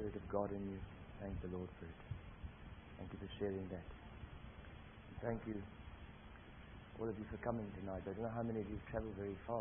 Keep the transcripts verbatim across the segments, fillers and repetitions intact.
Spirit of God in you. Thank the Lord for it. Thank you for sharing that. And thank you, all of you, for coming tonight. I don't know how many of you have traveled very far,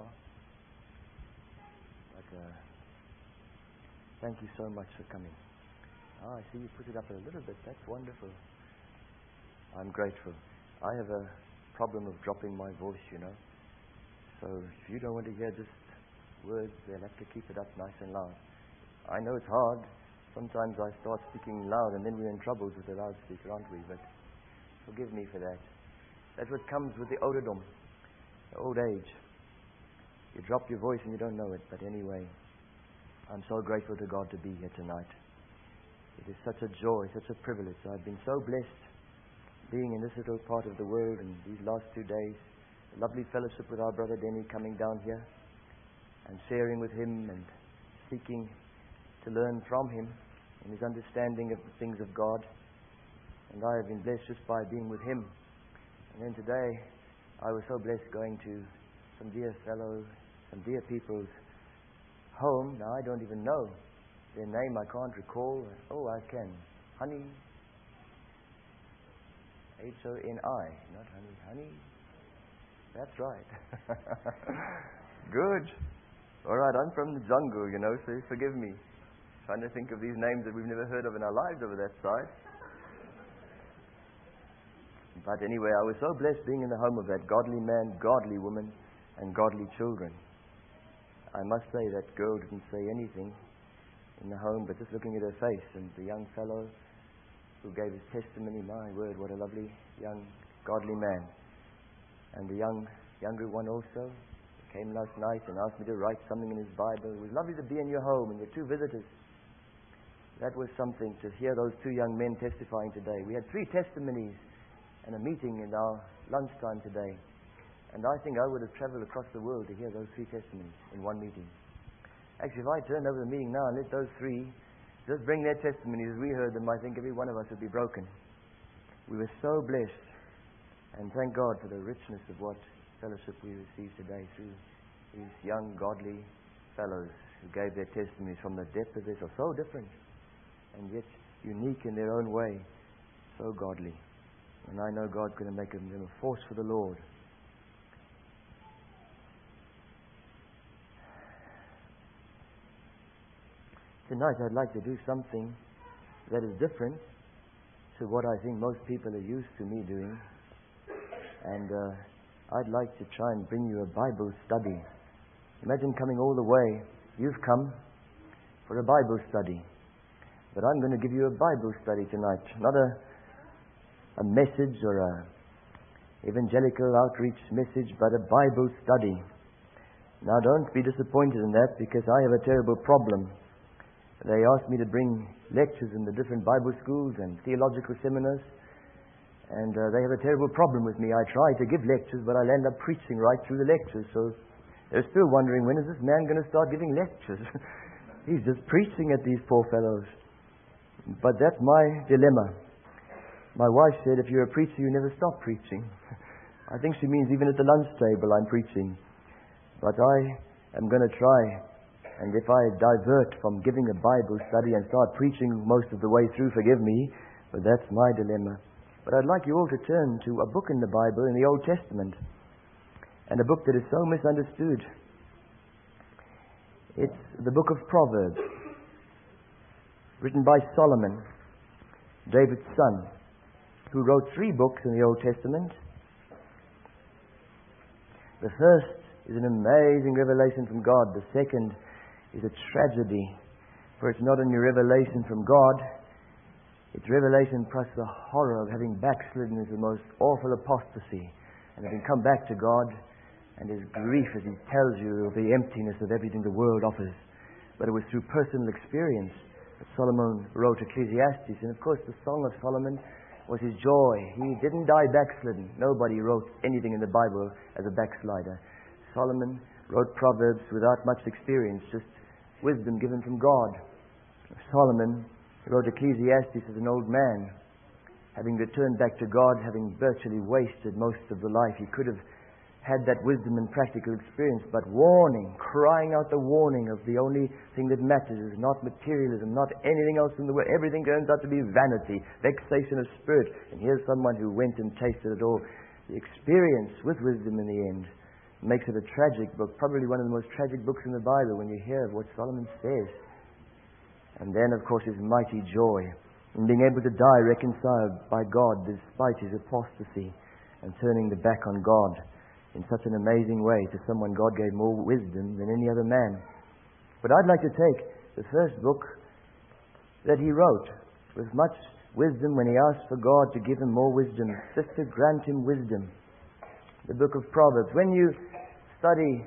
but uh, thank you so much for coming. Ah, I see you put it up a little bit. That's wonderful. I'm grateful. I have a problem of dropping my voice, you know. So if you don't want to hear just words, they'll have to keep it up nice and loud. I know it's hard. Sometimes I start speaking loud and then we're in troubles with the loudspeaker, aren't we? But forgive me for that. That's what comes with the olderdom, the old age. You drop your voice and you don't know it. But anyway, I'm so grateful to God to be here tonight. It is such a joy, such a privilege. I've been so blessed being in this little part of the world in these last two days. A lovely fellowship with our brother Denny, coming down here and sharing with him and seeking to learn from him and his understanding of the things of God. And I have been blessed just by being with him. And then today, I was so blessed going to some dear fellow, some dear people's home. Now, I don't even know their name. I can't recall. Oh, I can. Honey. H O N I. Not honey. Honey. That's right. Good. All right, I'm from the jungle, you know, so forgive me. Trying to think of these names that we've never heard of in our lives over that side. But anyway, I was so blessed being in the home of that godly man, godly woman, and godly children. I must say that girl didn't say anything in the home, but just looking at her face, and the young fellow who gave his testimony, my word, what a lovely young godly man. And the young younger one also came last night and asked me to write something in his Bible. It was lovely to be in your home and your two visitors. That was something to hear those two young men testifying today. We had three testimonies and a meeting in our lunchtime today. And I think I would have traveled across the world to hear those three testimonies in one meeting. Actually, if I turned over the meeting now and let those three just bring their testimonies as we heard them, I think every one of us would be broken. We were so blessed. And thank God for the richness of what fellowship we received today through these young, godly fellows who gave their testimonies from the depth of their soul. So different and yet unique in their own way. So godly. And I know God's going to make them a force for the Lord. Tonight I'd like to do something that is different to what I think most people are used to me doing. And uh, I'd like to try and bring you a Bible study. Imagine coming all the way. You've come for a Bible study. But I'm going to give you a Bible study tonight. Not a, a message or a evangelical outreach message, but a Bible study. Now don't be disappointed in that, because I have a terrible problem. They asked me to bring lectures in the different Bible schools and theological seminars. And uh, they have a terrible problem with me. I try to give lectures, but I'll end up preaching right through the lectures. So they're still wondering, when is this man going to start giving lectures? He's just preaching at these poor fellows. But that's my dilemma. My wife said, if you're a preacher, you never stop preaching. I think she means even at the lunch table I'm preaching. But I am going to try. And if I divert from giving a Bible study and start preaching most of the way through, forgive me. But that's my dilemma. But I'd like you all to turn to a book in the Bible, in the Old Testament, and a book that is so misunderstood. It's the book of Proverbs, written by Solomon, David's son, who wrote three books in the Old Testament. The first is an amazing revelation from God. The second is a tragedy, for it's not only revelation from God, it's revelation plus the horror of having backslidden into the most awful apostasy and having come back to God, and his grief as he tells you of the emptiness of everything the world offers. But it was through personal experience that Solomon wrote Ecclesiastes. And of course the Song of Solomon was his joy. He didn't die backslidden. Nobody wrote anything in the Bible as a backslider. Solomon wrote Proverbs without much experience, just wisdom given from God. Solomon wrote Ecclesiastes as an old man, having returned back to God, having virtually wasted most of the life he could have had that wisdom and practical experience, but warning, crying out the warning of the only thing that matters is not materialism, not anything else in the world. Everything turns out to be vanity, vexation of spirit. And here's someone who went and tasted it all. The experience with wisdom in the end makes it a tragic book, probably one of the most tragic books in the Bible when you hear of what Solomon says. And then, of course, his mighty joy in being able to die reconciled by God despite his apostasy and turning the back on God in such an amazing way to someone God gave more wisdom than any other man. But I'd like to take the first book that he wrote with much wisdom when he asked for God to give him more wisdom, just to grant him wisdom. The book of Proverbs. When you study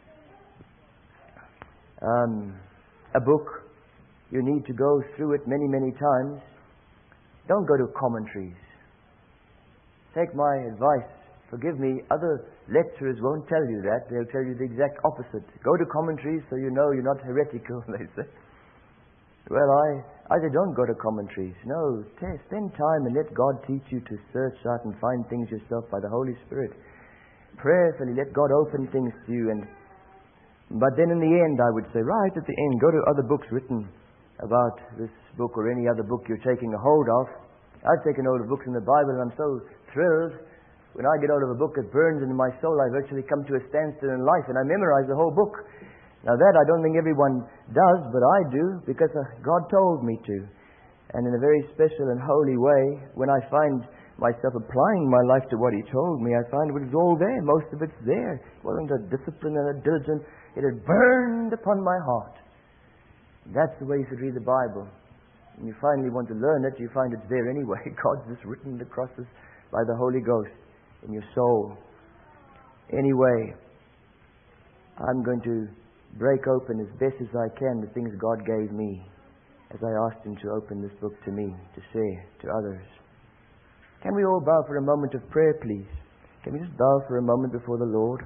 um, a book, you need to go through it many, many times. Don't go to commentaries. Take my advice. Forgive me, other lecturers won't tell you that. They'll tell you the exact opposite. Go to commentaries so you know you're not heretical, they say. Well, I, I say don't go to commentaries. No, t- spend time and let God teach you to search out and find things yourself by the Holy Spirit. Prayerfully let God open things to you. And But then in the end, I would say, right at the end, go to other books written about this book or any other book you're taking a hold of. I've taken hold of books in the Bible and I'm so thrilled. When I get out of a book that burns into my soul, I virtually come to a standstill in life and I memorize the whole book. Now that I don't think everyone does, but I do because God told me to. And in a very special and holy way, when I find myself applying my life to what He told me, I find it was all there. Most of it's there. It wasn't a discipline and a diligence. It had burned upon my heart. That's the way you should read the Bible. When you finally want to learn it, you find it's there anyway. God's just written across us by the Holy Ghost in your soul. Anyway, I'm going to break open as best as I can the things God gave me as I asked Him to open this book to me, to share to others. Can we all bow for a moment of prayer, please? Can we just bow for a moment before the Lord?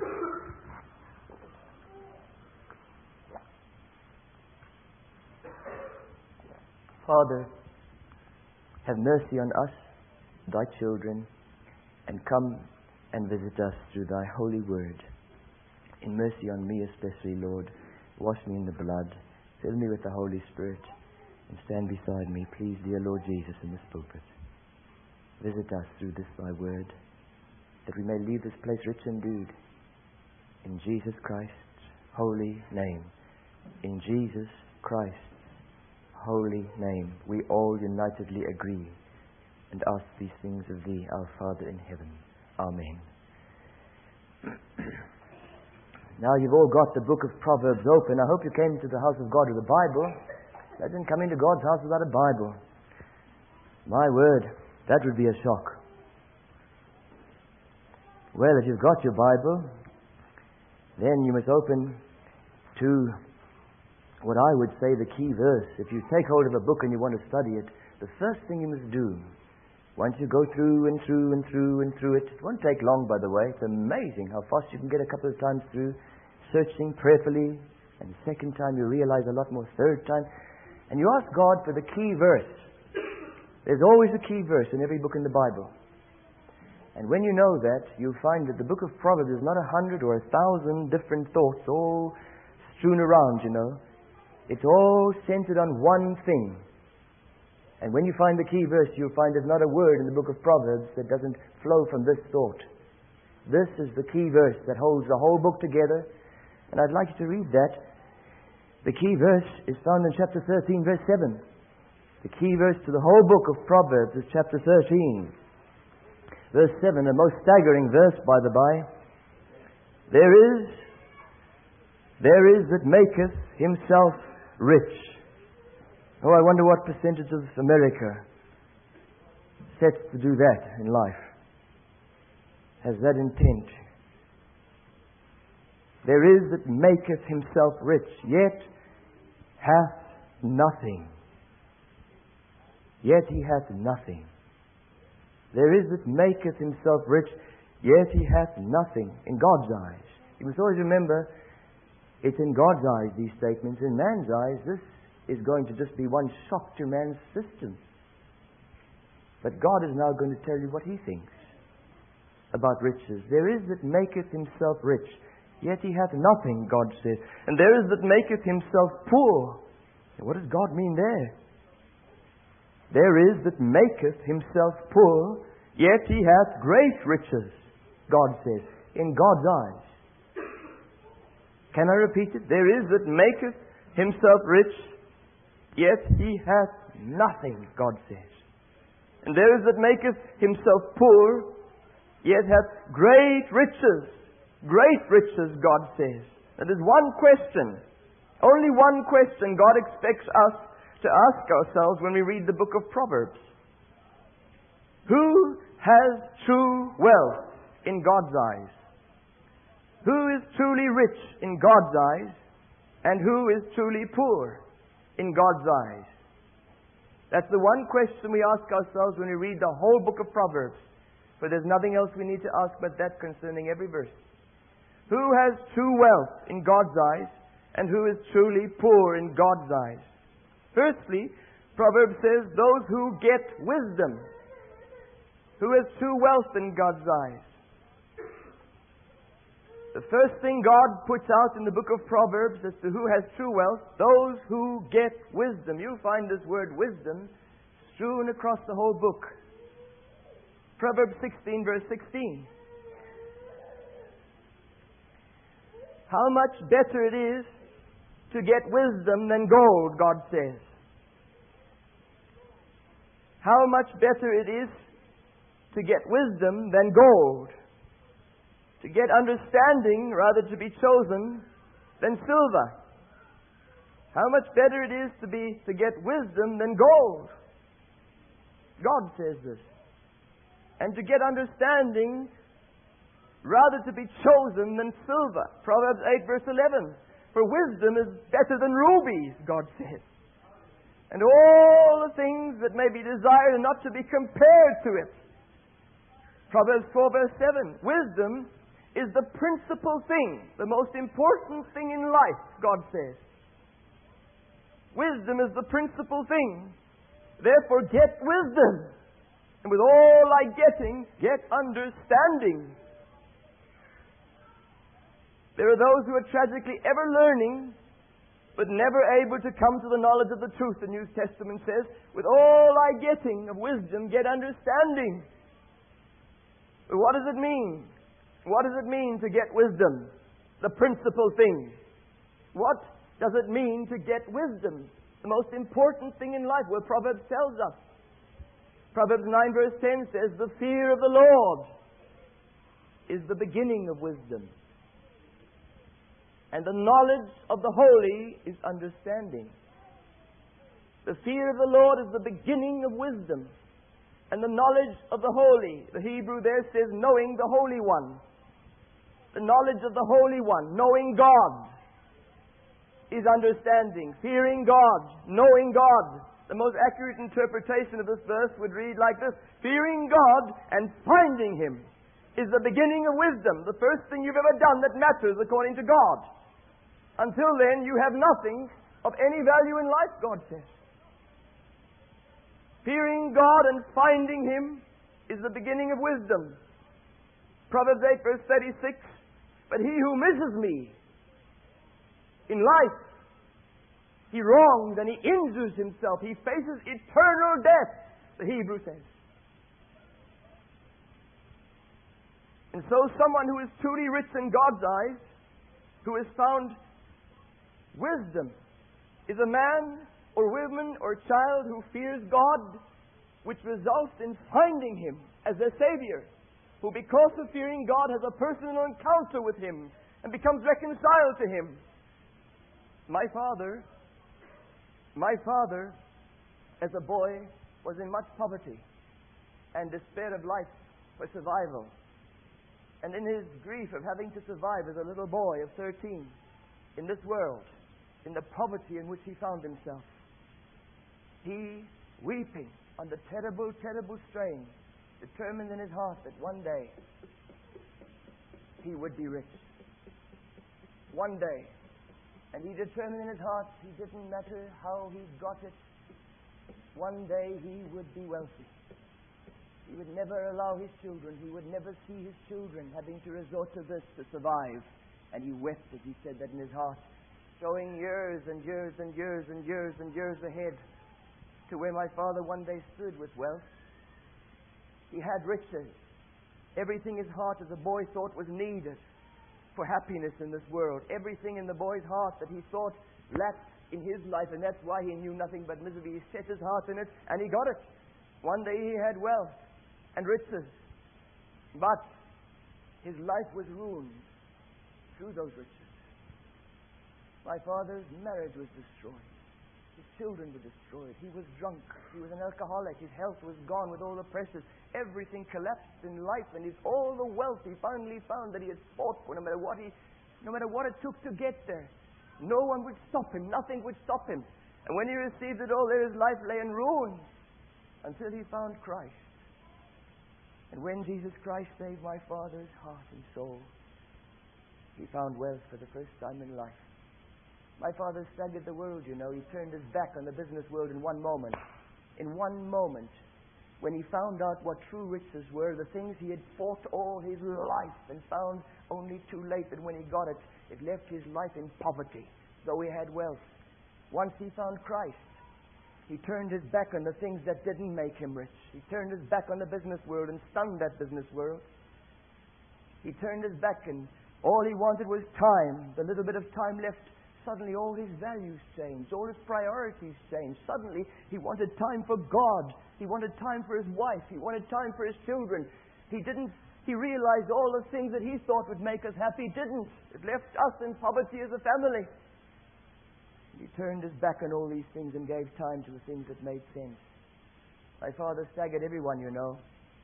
Father, have mercy on us, Thy children, and come and visit us through Thy holy word. In mercy on me especially, Lord, wash me in the blood, fill me with the Holy Spirit, and stand beside me, please, dear Lord Jesus, in this pulpit. Visit us through this Thy word, that we may leave this place rich indeed. In Jesus Christ's holy name. In Jesus Christ's holy name, we all unitedly agree and ask these things of Thee, our Father in heaven. Amen. Now you've all got the book of Proverbs open. I hope you came to the house of God with a Bible. I didn't come into God's house without a Bible. My word, that would be a shock. Well, if you've got your Bible, then you must open to what I would say the key verse. If you take hold of a book and you want to study it, the first thing you must do, once you go through and through and through and through it, it won't take long, by the way. It's amazing how fast you can get a couple of times through, searching prayerfully, and the second time you realize a lot more, third time. And you ask God for the key verse. There's always a key verse in every book in the Bible. And when you know that, you'll find that the book of Proverbs is not a hundred or a thousand different thoughts all strewn around, you know. It's all centered on one thing. And when you find the key verse, you'll find there's not a word in the book of Proverbs that doesn't flow from this thought. This is the key verse that holds the whole book together. And I'd like you to read that. The key verse is found in chapter thirteen, verse seven. The key verse to the whole book of Proverbs is chapter thirteen. Verse seven, a most staggering verse, by the by. There is, there is that maketh himself rich. Oh, I wonder what percentage of America sets to do that in life. Has that intent. There is that maketh himself rich, yet hath nothing. Yet he hath nothing. There is that maketh himself rich, yet he hath nothing in God's eyes. You must always remember, it's in God's eyes, these statements. In man's eyes, this is going to just be one shock to man's system. But God is now going to tell you what He thinks about riches. There is that maketh himself rich, yet he hath nothing, God says. And there is that maketh himself poor. What does God mean there? There is that maketh himself poor, yet he hath great riches, God says, in God's eyes. Can I repeat it? There is that maketh himself rich, yet he hath nothing, God says. And there is that maketh himself poor, yet hath great riches. Great riches, God says. Now there's one question, only one question God expects us to ask ourselves when we read the book of Proverbs. Who has true wealth in God's eyes? Who is truly rich in God's eyes? And who is truly poor in God's eyes? That's the one question we ask ourselves when we read the whole book of Proverbs. For there's nothing else we need to ask but that concerning every verse. Who has true wealth in God's eyes? And who is truly poor in God's eyes? Firstly, Proverbs says, those who get wisdom. Who has true wealth in God's eyes? The first thing God puts out in the book of Proverbs as to who has true wealth, those who get wisdom. You find this word wisdom strewn across the whole book. Proverbs sixteen, verse sixteen. How much better it is to get wisdom than gold, God says. How much better it is to get wisdom than gold. To get understanding, rather to be chosen, than silver. How much better it is to be to get wisdom than gold. God says this. And to get understanding, rather to be chosen than silver. Proverbs eight, verse eleven. For wisdom is better than rubies, God says. And all the things that may be desired are not to be compared to it. Proverbs four, verse seven. Wisdom is the principal thing, the most important thing in life, God says. Wisdom is the principal thing. Therefore, get wisdom. And with all thy getting, get understanding. There are those who are tragically ever learning, but never able to come to the knowledge of the truth. The New Testament says, with all thy getting of wisdom, get understanding. But what does it mean? What does it mean to get wisdom? The principal thing. What does it mean to get wisdom? The most important thing in life, where Proverbs tells us. Proverbs nine, verse ten says, the fear of the Lord is the beginning of wisdom. And the knowledge of the holy is understanding. The fear of the Lord is the beginning of wisdom. And the knowledge of the holy, the Hebrew there says, knowing the Holy One. The knowledge of the Holy One, knowing God, is understanding. Fearing God, knowing God. The most accurate interpretation of this verse would read like this. Fearing God and finding Him is the beginning of wisdom. The first thing you've ever done that matters according to God. Until then, you have nothing of any value in life, God says. Fearing God and finding Him is the beginning of wisdom. Proverbs eight, verse thirty-six. But he who misses me in life, he wrongs and he injures himself. He faces eternal death, the Hebrew says. And so someone who is truly rich in God's eyes, who has found wisdom, is a man or woman or child who fears God, which results in finding Him as their Savior, who because of fearing God has a personal encounter with Him and becomes reconciled to Him. My father, my father, as a boy, was in much poverty and despair of life for survival. And in his grief of having to survive as a little boy of thirteen in this world, in the poverty in which he found himself, he, weeping under terrible, terrible strain, determined in his heart that one day he would be rich. One day. And he determined in his heart, it didn't matter how he got it, one day he would be wealthy. He would never allow his children, he would never see his children having to resort to this to survive. And he wept as he said that in his heart, showing years and years and years and years and years ahead to where my father one day stood with wealth. He had riches. Everything his heart as a boy thought was needed for happiness in this world. Everything in the boy's heart that he thought lacked in his life, and that's why he knew nothing but misery. He set his heart in it, and he got it. One day he had wealth and riches, but his life was ruined through those riches. My father's marriage was destroyed. His children were destroyed. He was drunk. He was an alcoholic. His health was gone with all the pressures. Everything collapsed in life, and his all the wealth he finally found that he had fought for, no matter what he, no matter what it took to get there. No one would stop him. Nothing would stop him. And when he received it all, there his life lay in ruins until he found Christ. And when Jesus Christ saved my father's heart and soul, he found wealth for the first time in life. My father staggered the world, you know. He turned his back on the business world in one moment. In one moment, when he found out what true riches were, the things he had fought all his life and found only too late that when he got it, it left his life in poverty, though he had wealth. Once he found Christ, he turned his back on the things that didn't make him rich. He turned his back on the business world and stunned that business world. He turned his back, and all he wanted was time. The little bit of time left, suddenly all his values changed. All his priorities changed. Suddenly he wanted time for God. He wanted time for his wife. He wanted time for his children. He didn't, he realized all the things that he thought would make us happy didn't. It left us in poverty as a family. He turned his back on all these things and gave time to the things that made sense. My father staggered everyone, you know.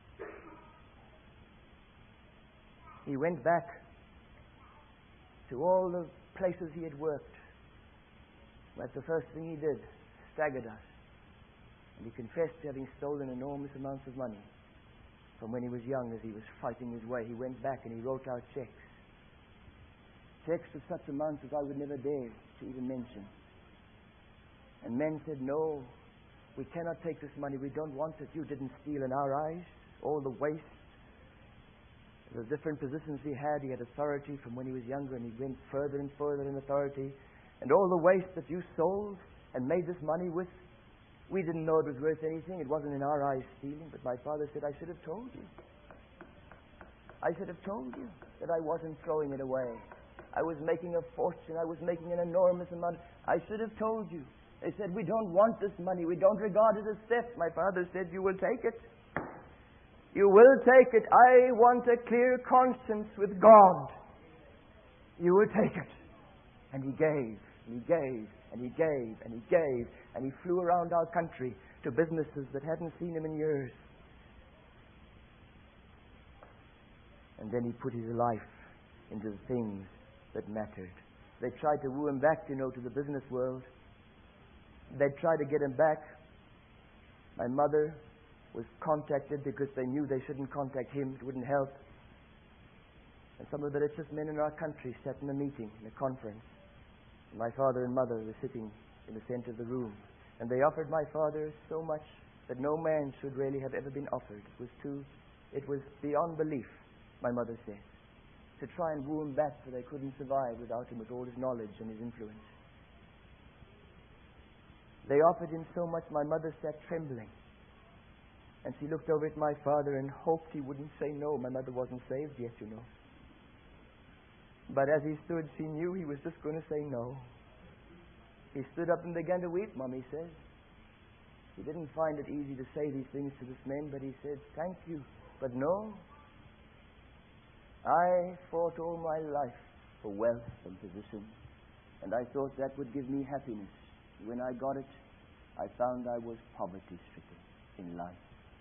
He went back to all the places he had worked. That's the first thing he did, staggered us. And he confessed to having stolen enormous amounts of money from when he was young as he was fighting his way. He went back and he wrote out checks. Checks of such amounts as I would never dare to even mention. And men said, no, we cannot take this money. We don't want it. You didn't steal in our eyes. All the waste. The different positions he had. He had authority from when he was younger, and he went further and further in authority. And all the waste that you sold and made this money with, we didn't know it was worth anything. It wasn't in our eyes stealing. But my father said, I should have told you. I should have told you that I wasn't throwing it away. I was making a fortune. I was making an enormous amount. I should have told you. They said, we don't want this money. We don't regard it as theft. My father said, you will take it. You will take it. I want a clear conscience with God. You will take it. And he gave, and he gave, and he gave, and he gave, and he flew around our country to businesses that hadn't seen him in years. And then he put his life into the things that mattered. They tried to woo him back, you know, to the business world. They tried to get him back. My mother was contacted because they knew they shouldn't contact him. It wouldn't help. And some of the richest men in our country sat in a meeting, in a conference. And my father and mother were sitting in the center of the room. And they offered my father so much that no man should really have ever been offered. It was too, it was beyond belief, my mother said, to try and woo him back, for they couldn't survive without him with all his knowledge and his influence. They offered him so much, my mother sat trembling. And she looked over at my father and hoped he wouldn't say no. My mother wasn't saved yet, you know. But as he stood, she knew he was just going to say no. He stood up and began to weep, Mommy says. He didn't find it easy to say these things to this man, but he said, thank you, but no. I fought all my life for wealth and position, and I thought that would give me happiness. When I got it, I found I was poverty-stricken in life.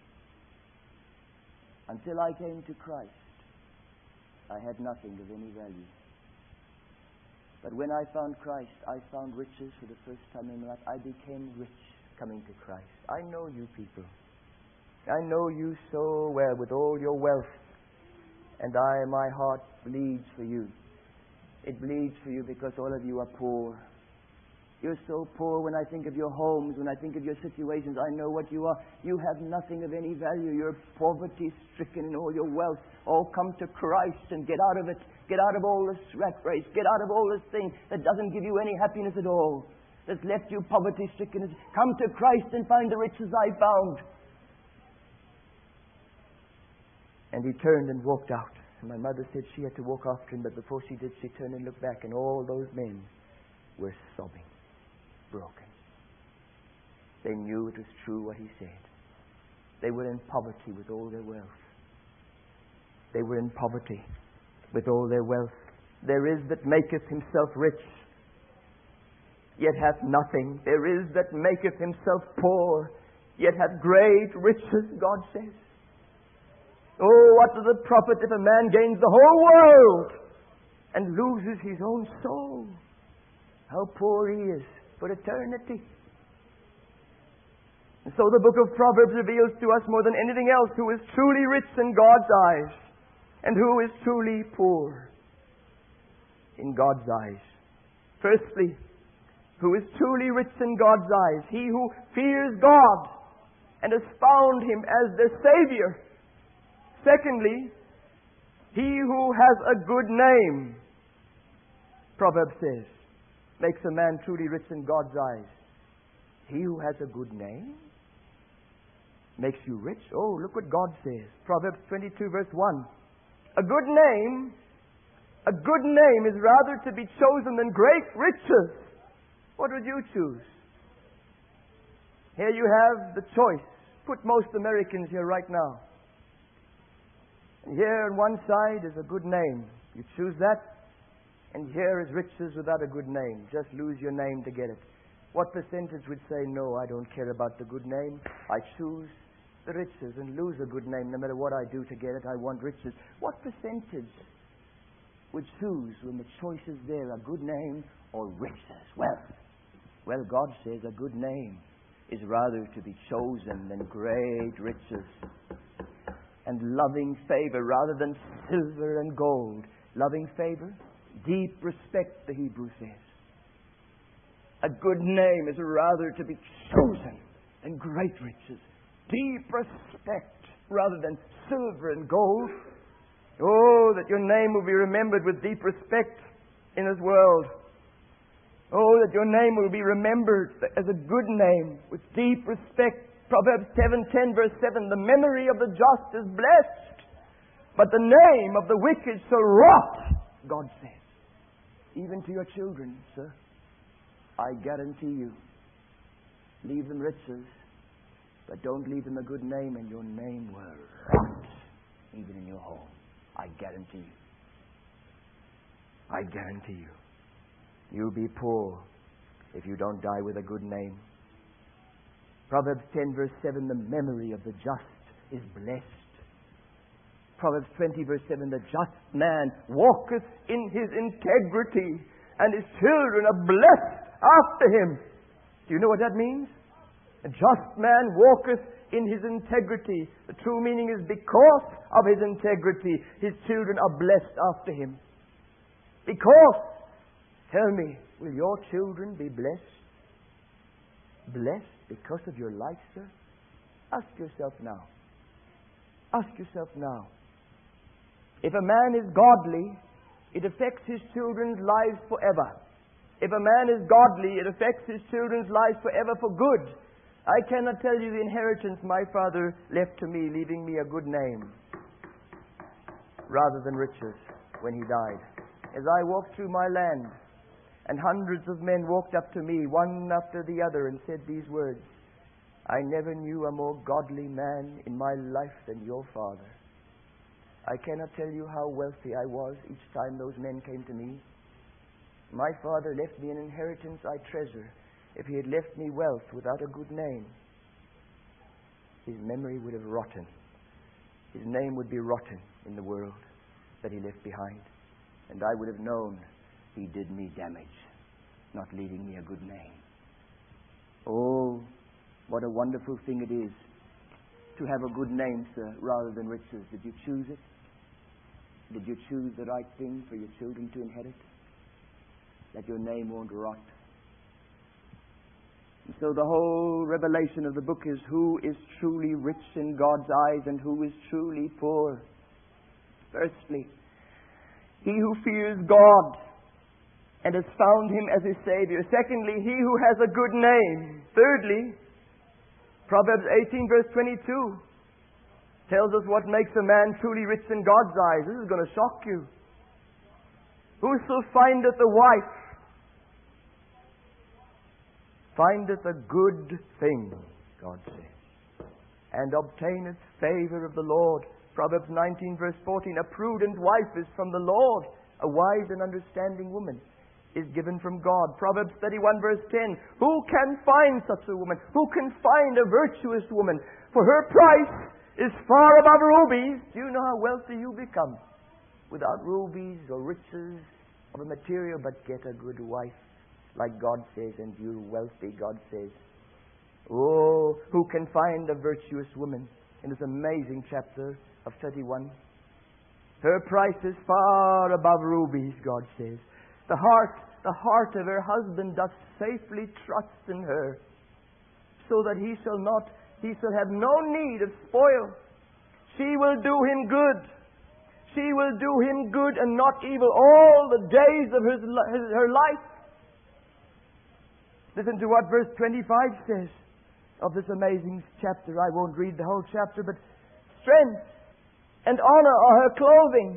Until I came to Christ, I had nothing of any value. But when I found Christ, I found riches for the first time in my life. I became rich coming to Christ. I know you people. I know you so well with all your wealth. And I, my heart bleeds for you. It bleeds for you because all of you are poor. You're so poor. When I think of your homes, when I think of your situations, I know what you are. You have nothing of any value. You're poverty-stricken in all your wealth. Oh, come to Christ and get out of it. Get out of all this rat race. Get out of all this thing that doesn't give you any happiness at all, that's left you poverty-stricken. Come to Christ and find the riches I found. And he turned and walked out. And my mother said she had to walk after him, but before she did, she turned and looked back, and all those men were sobbing, broken. They knew it was true what he said. They were in poverty with all their wealth. They were in poverty with all their wealth. There is that maketh himself rich, yet hath nothing. There is that maketh himself poor, yet hath great riches, God says. Oh, what does it profit if a man gains the whole world and loses his own soul? How poor he is for eternity. And so the book of Proverbs reveals to us more than anything else who is truly rich in God's eyes and who is truly poor in God's eyes. Firstly, who is truly rich in God's eyes? He who fears God and has found Him as their Savior. Secondly, he who has a good name, Proverbs says, makes a man truly rich in God's eyes. He who has a good name makes you rich. Oh, look what God says. Proverbs twenty-two verse one. A good name, a good name is rather to be chosen than great riches. What would you choose? Here you have the choice. Put most Americans here right now. And here on one side is a good name. You choose that. And here is riches without a good name. Just lose your name to get it. What percentage would say, no, I don't care about the good name. I choose the riches and lose a good name. No matter what I do to get it, I want riches. What percentage would choose when the choice is there, a good name or riches? Well, well, God says a good name is rather to be chosen than great riches. And loving favor rather than silver and gold. Loving favor, deep respect, the Hebrew says. A good name is rather to be chosen than great riches. Deep respect rather than silver and gold. Oh, that your name will be remembered with deep respect in this world. Oh, that your name will be remembered as a good name with deep respect. Proverbs seven ten verse seven, the memory of the just is blessed, but the name of the wicked shall rot, God says. Even to your children, sir, I guarantee you, leave them riches, but don't leave them a good name, and your name will rot, even in your home. I guarantee you. I guarantee you. You'll be poor if you don't die with a good name. Proverbs ten verse seven, the memory of the just is blessed. Proverbs twenty verse seven, the just man walketh in his integrity, and his children are blessed after him. Do you know what that means? A just man walketh in his integrity. The true meaning is because of his integrity, his children are blessed after him. Because, tell me, will your children be blessed? Blessed because of your life, sir? Ask yourself now. Ask yourself now. If a man is godly, it affects his children's lives forever. If a man is godly, it affects his children's lives forever for good. I cannot tell you the inheritance my father left to me, leaving me a good name rather than riches when he died. As I walked through my land, and hundreds of men walked up to me, one after the other, and said these words, I never knew a more godly man in my life than your father. I cannot tell you how wealthy I was each time those men came to me. My father left me an inheritance I treasure. If he had left me wealth without a good name, his memory would have rotten. His name would be rotten in the world that he left behind. And I would have known he did me damage, not leaving me a good name. Oh, what a wonderful thing it is to have a good name, sir, rather than riches. Did you choose it? Did you choose the right thing for your children to inherit? That your name won't rot. so the whole revelation of the book is who is truly rich in God's eyes and who is truly poor. Firstly, he who fears God and has found Him as his Savior. Secondly, he who has a good name. Thirdly, Proverbs eighteen verse twenty-two tells us what makes a man truly rich in God's eyes. This is going to shock you. Whoso findeth a wife findeth a good thing, God says, and obtaineth favor of the Lord. Proverbs nineteen verse fourteen, a prudent wife is from the Lord. A wise and understanding woman is given from God. Proverbs thirty-one verse ten, who can find such a woman? Who can find a virtuous woman? For her price is far above rubies. Do you know how wealthy you become? Without rubies or riches of a material, but get a good wife. Like God says, and you're wealthy, God says. Oh, who can find a virtuous woman? In this amazing chapter of thirty-one. Her price is far above rubies, God says. The heart, the heart of her husband doth safely trust in her, so that he shall not, he shall have no need of spoil. She will do him good. She will do him good and not evil all the days of his, his, her life. Listen to what verse twenty-five says of this amazing chapter. I won't read the whole chapter, but strength and honor are her clothing.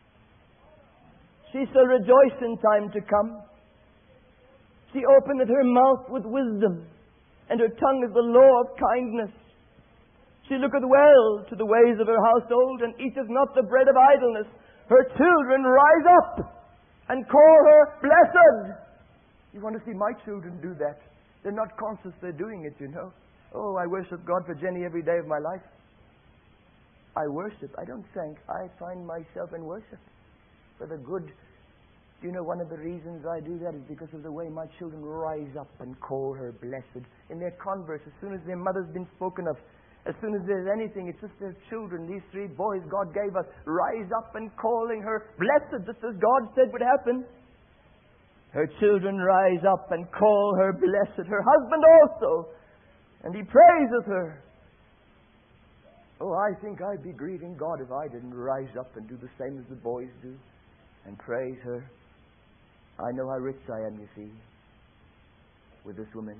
She shall rejoice in time to come. She openeth her mouth with wisdom, and her tongue is the law of kindness. She looketh well to the ways of her household, and eateth not the bread of idleness. Her children rise up and call her blessed. You want to see my children do that? They're not conscious they're doing it, you know. Oh, I worship God for Jenny every day of my life. I worship. I don't thank. I find myself in worship for the good. Do you know one of the reasons I do that is because of the way my children rise up and call her blessed. In their converse, as soon as their mother's been spoken of, as soon as there's anything, it's just their children, these three boys God gave us, rise up and calling her blessed, just as God said would happen. Her children rise up and call her blessed. Her husband also. And he praiseth her. Oh, I think I'd be grieving God if I didn't rise up and do the same as the boys do and praise her. I know how rich I am, you see, with this woman.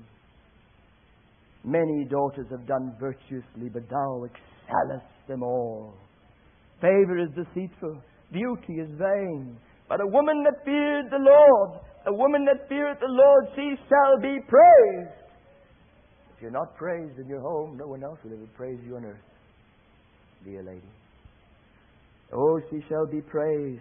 Many daughters have done virtuously, but thou excellest them all. Favor is deceitful, beauty is vain, but a woman that feared the Lord, a woman that feareth the Lord, she shall be praised. If you're not praised in your home, no one else will ever praise you on earth, dear lady. Oh, she shall be praised.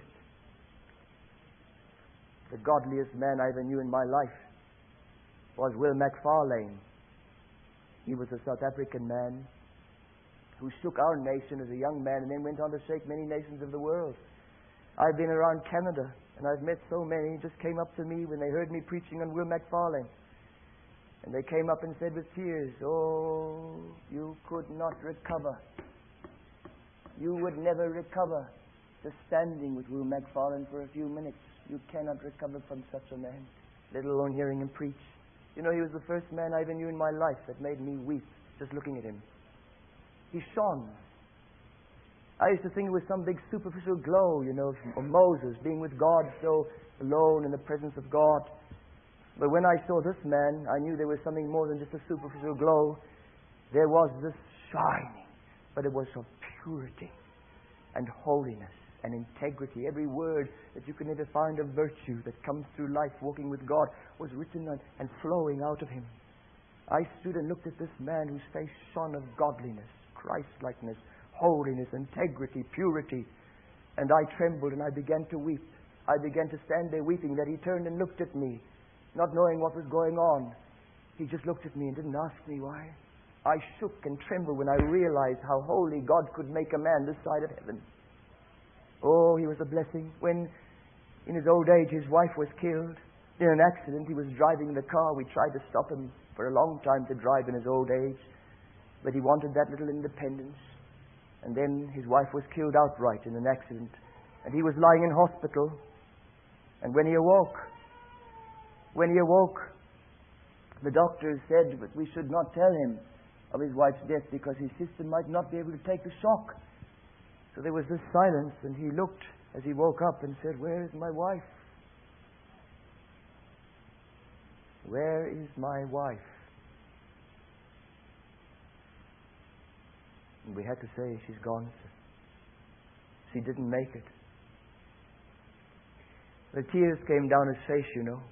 The godliest man I ever knew in my life was Will McFarlane. He was a South African man who shook our nation as a young man and then went on to shake many nations of the world. I've been around Canada, and I've met so many who just came up to me when they heard me preaching on Will McFarlane. And they came up and said with tears, oh, you could not recover. You would never recover just standing with Will McFarlane for a few minutes. You cannot recover from such a man, let alone hearing him preach. You know, he was the first man I ever knew in my life that made me weep just looking at him. He shone. I used to think it was some big superficial glow, you know, of Moses being with God so alone in the presence of God. But when I saw this man, I knew there was something more than just a superficial glow. There was this shining, but it was of purity and holiness and integrity. Every word that you can ever find of virtue that comes through life walking with God was written on and flowing out of him. I stood and looked at this man whose face shone of godliness, Christ-likeness, holiness, integrity, purity. And I trembled and I began to weep. I began to stand there weeping. That he turned and looked at me, not knowing what was going on. He just looked at me and didn't ask me why. I shook and trembled when I realized how holy God could make a man this side of heaven. Oh, he was a blessing. When in his old age his wife was killed in an accident, he was driving the car. We tried to stop him for a long time to drive in his old age, but he wanted that little independence. And then his wife was killed outright in an accident, and he was lying in hospital. And when he awoke, when he awoke, The doctor said that we should not tell him of his wife's death because his sister might not be able to take the shock. So there was this silence, and he looked as he woke up and said, "Where is my wife? Where is my wife?" And we had to say, "She's gone, sir. She didn't make it." The tears came down his face, you know.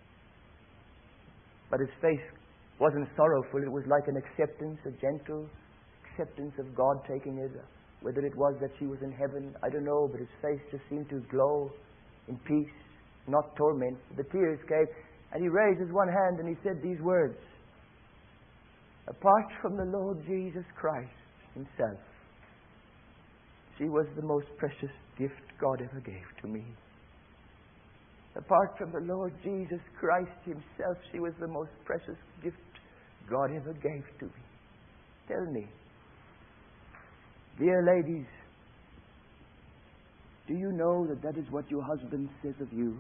But his face wasn't sorrowful. It was like an acceptance, a gentle acceptance of God taking it. Whether it was that she was in heaven, I don't know, but his face just seemed to glow in peace, not torment. The tears came, and he raised his one hand and he said these words, "Apart from the Lord Jesus Christ himself, she was the most precious gift God ever gave to me. Apart from the Lord Jesus Christ himself, she was the most precious gift God ever gave to me." Tell me, dear ladies, do you know that that is what your husband says of you?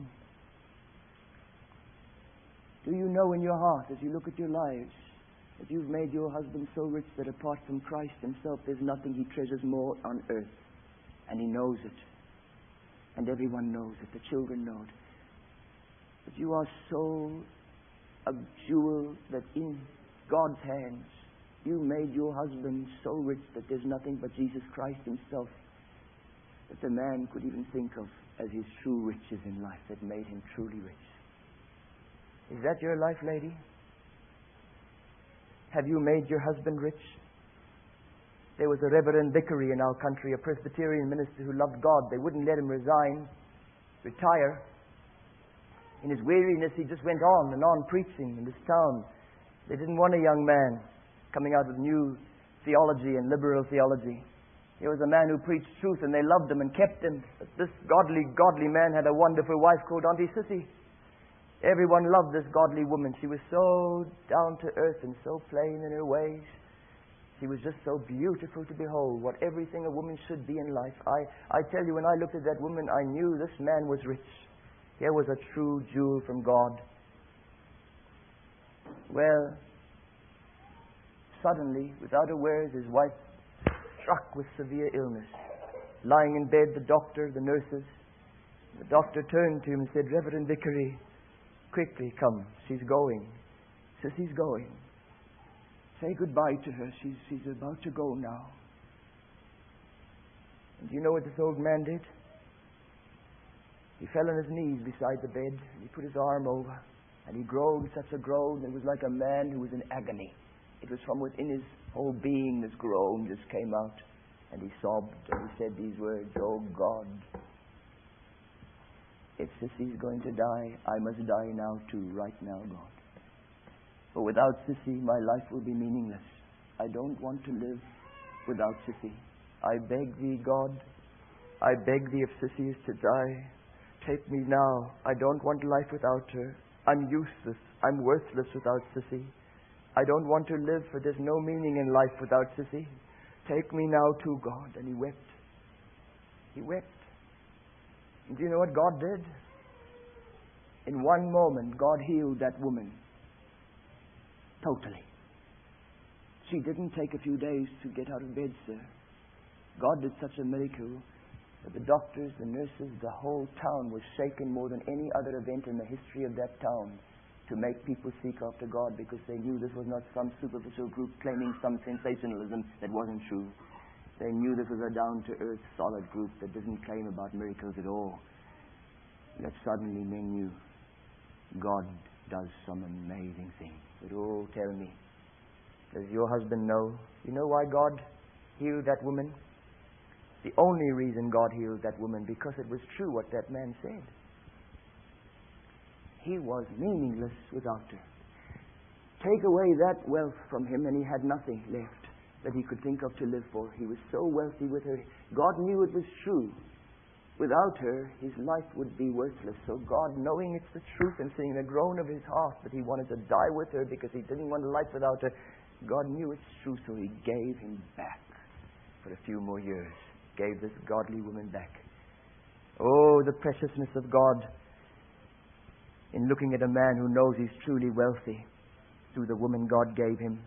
Do you know in your heart, as you look at your lives, that you've made your husband so rich that apart from Christ himself, there's nothing he treasures more on earth? And he knows it. And everyone knows it. The children know it. But you are so a jewel that in God's hands, you made your husband so rich that there's nothing but Jesus Christ himself that the man could even think of as his true riches in life that made him truly rich. Is that your life, lady? Have you made your husband rich? There was a Reverend Vickery in our country, a Presbyterian minister who loved God. They wouldn't let him resign, retire. In his weariness, he just went on and on preaching in this town. They didn't want a young man coming out with new theology and liberal theology. He was a man who preached truth, and they loved him and kept him. But this godly, godly man had a wonderful wife called Auntie Sissy. Everyone loved this godly woman. She was so down to earth and so plain in her ways. She was just so beautiful to behold, what everything a woman should be in life. I, I tell you, when I looked at that woman, I knew this man was rich. Here was a true jewel from God. Well, suddenly, without a word, his wife struck with severe illness. Lying in bed, the doctor, the nurses. The doctor turned to him and said, "Reverend Vickery, quickly come. She's going." Sissy's going. Say goodbye to her. She's, she's about to go now. And do you know what this old man did? He fell on his knees beside the bed, and he put his arm over, and he groaned such a groan. It was like a man who was in agony. It was from within his whole being, this groan just came out, and he sobbed, and he said these words, "Oh God, if Sissy's going to die, I must die now too, right now, God. For without Sissy, my life will be meaningless. I don't want to live without Sissy. I beg thee, God, I beg thee, if Sissy is to die, take me now. I don't want life without her. I'm useless. I'm worthless without Sissy. I don't want to live, for there's no meaning in life without Sissy. Take me now too, God." And he wept. He wept. And do you know what God did? In one moment, God healed that woman. Totally. She didn't take a few days to get out of bed, sir. God did such a miracle that the doctors, the nurses, the whole town was shaken more than any other event in the history of that town to make people seek after God, because they knew this was not some superficial group claiming some sensationalism that wasn't true. They knew this was a down-to-earth, solid group that didn't claim about miracles at all. That suddenly men knew God does some amazing things. But oh, tell me, does your husband know? You know why God healed that woman? The only reason God healed that woman, because it was true what that man said. He was meaningless without her. Take away that wealth from him and he had nothing left that he could think of to live for. He was so wealthy with her. God knew it was true. Without her, his life would be worthless. So God, knowing it's the truth and seeing the groan of his heart that he wanted to die with her because he didn't want a life without her, God knew it's true, so he gave him back for a few more years. Gave this godly woman back. Oh, the preciousness of God in looking at a man who knows he's truly wealthy. through the woman God gave him.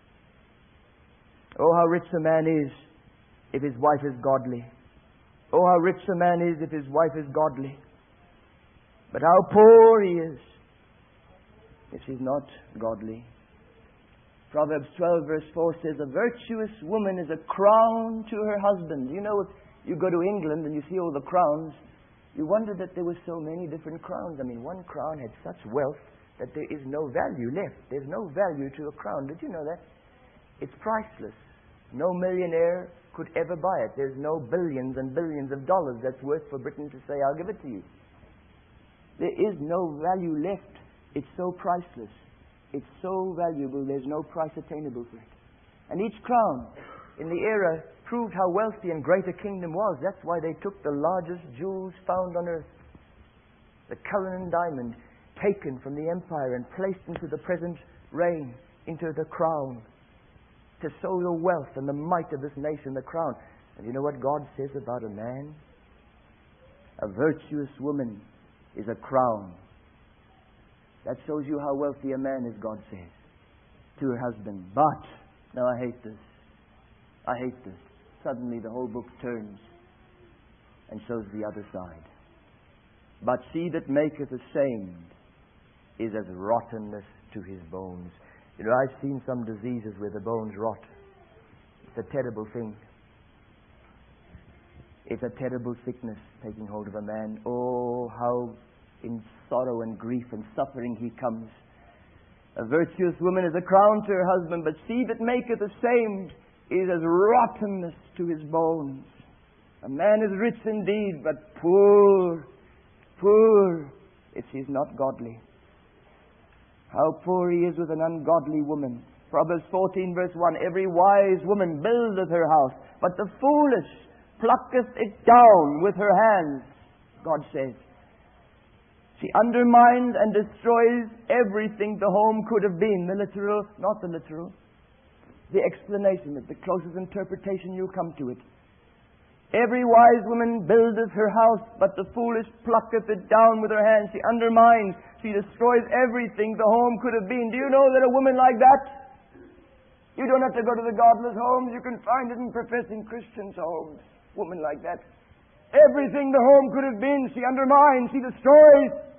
Oh, how rich a man is if his wife is godly. Oh, how rich a man is if his wife is godly. But how poor he is if she's not godly. Proverbs twelve verse four says, a virtuous woman is a crown to her husband. You know, if you go to England and you see all the crowns, you wonder that there were so many different crowns. I mean, one crown had such wealth that there is no value left. There's no value to a crown. Did you know that? It's priceless. No millionaire could ever buy it. There's no billions and billions of dollars that's worth for Britain to say, I'll give it to you. There is no value left. It's so priceless. It's so valuable, there's no price attainable for it. And each crown in the era proved how wealthy and great a kingdom was. That's why they took the largest jewels found on earth, the Cullinan diamond, taken from the empire and placed into the present reign, into the crown, to show the wealth and the might of this nation, the crown. And you know what God says about a man? A virtuous woman is a crown. That shows you how wealthy a man is, God says, to her husband. But, now I hate this. I hate this. Suddenly the whole book turns and shows the other side. But she that maketh ashamed is as rottenness to his bones. You know, I've seen some diseases where the bones rot. It's a terrible thing. It's a terrible sickness taking hold of a man. Oh, how in sorrow and grief and suffering he comes. A virtuous woman is a crown to her husband, but she that maketh ashamed is as rottenness to his bones. A man is rich indeed, but poor, poor if he is not godly. How poor he is with an ungodly woman. Proverbs fourteen verse one, every wise woman buildeth her house, but the foolish plucketh it down with her hands, God says. She undermines and destroys everything the home could have been. The literal, not the literal. The explanation, the closest interpretation you'll come to it. Every wise woman buildeth her house, but the foolish plucketh it down with her hands. She undermines, she destroys everything the home could have been. Do you know that a woman like that, you don't have to go to the godless homes, you can find it in professing Christians' homes. Woman like that. Everything the home could have been, she undermines, she destroys.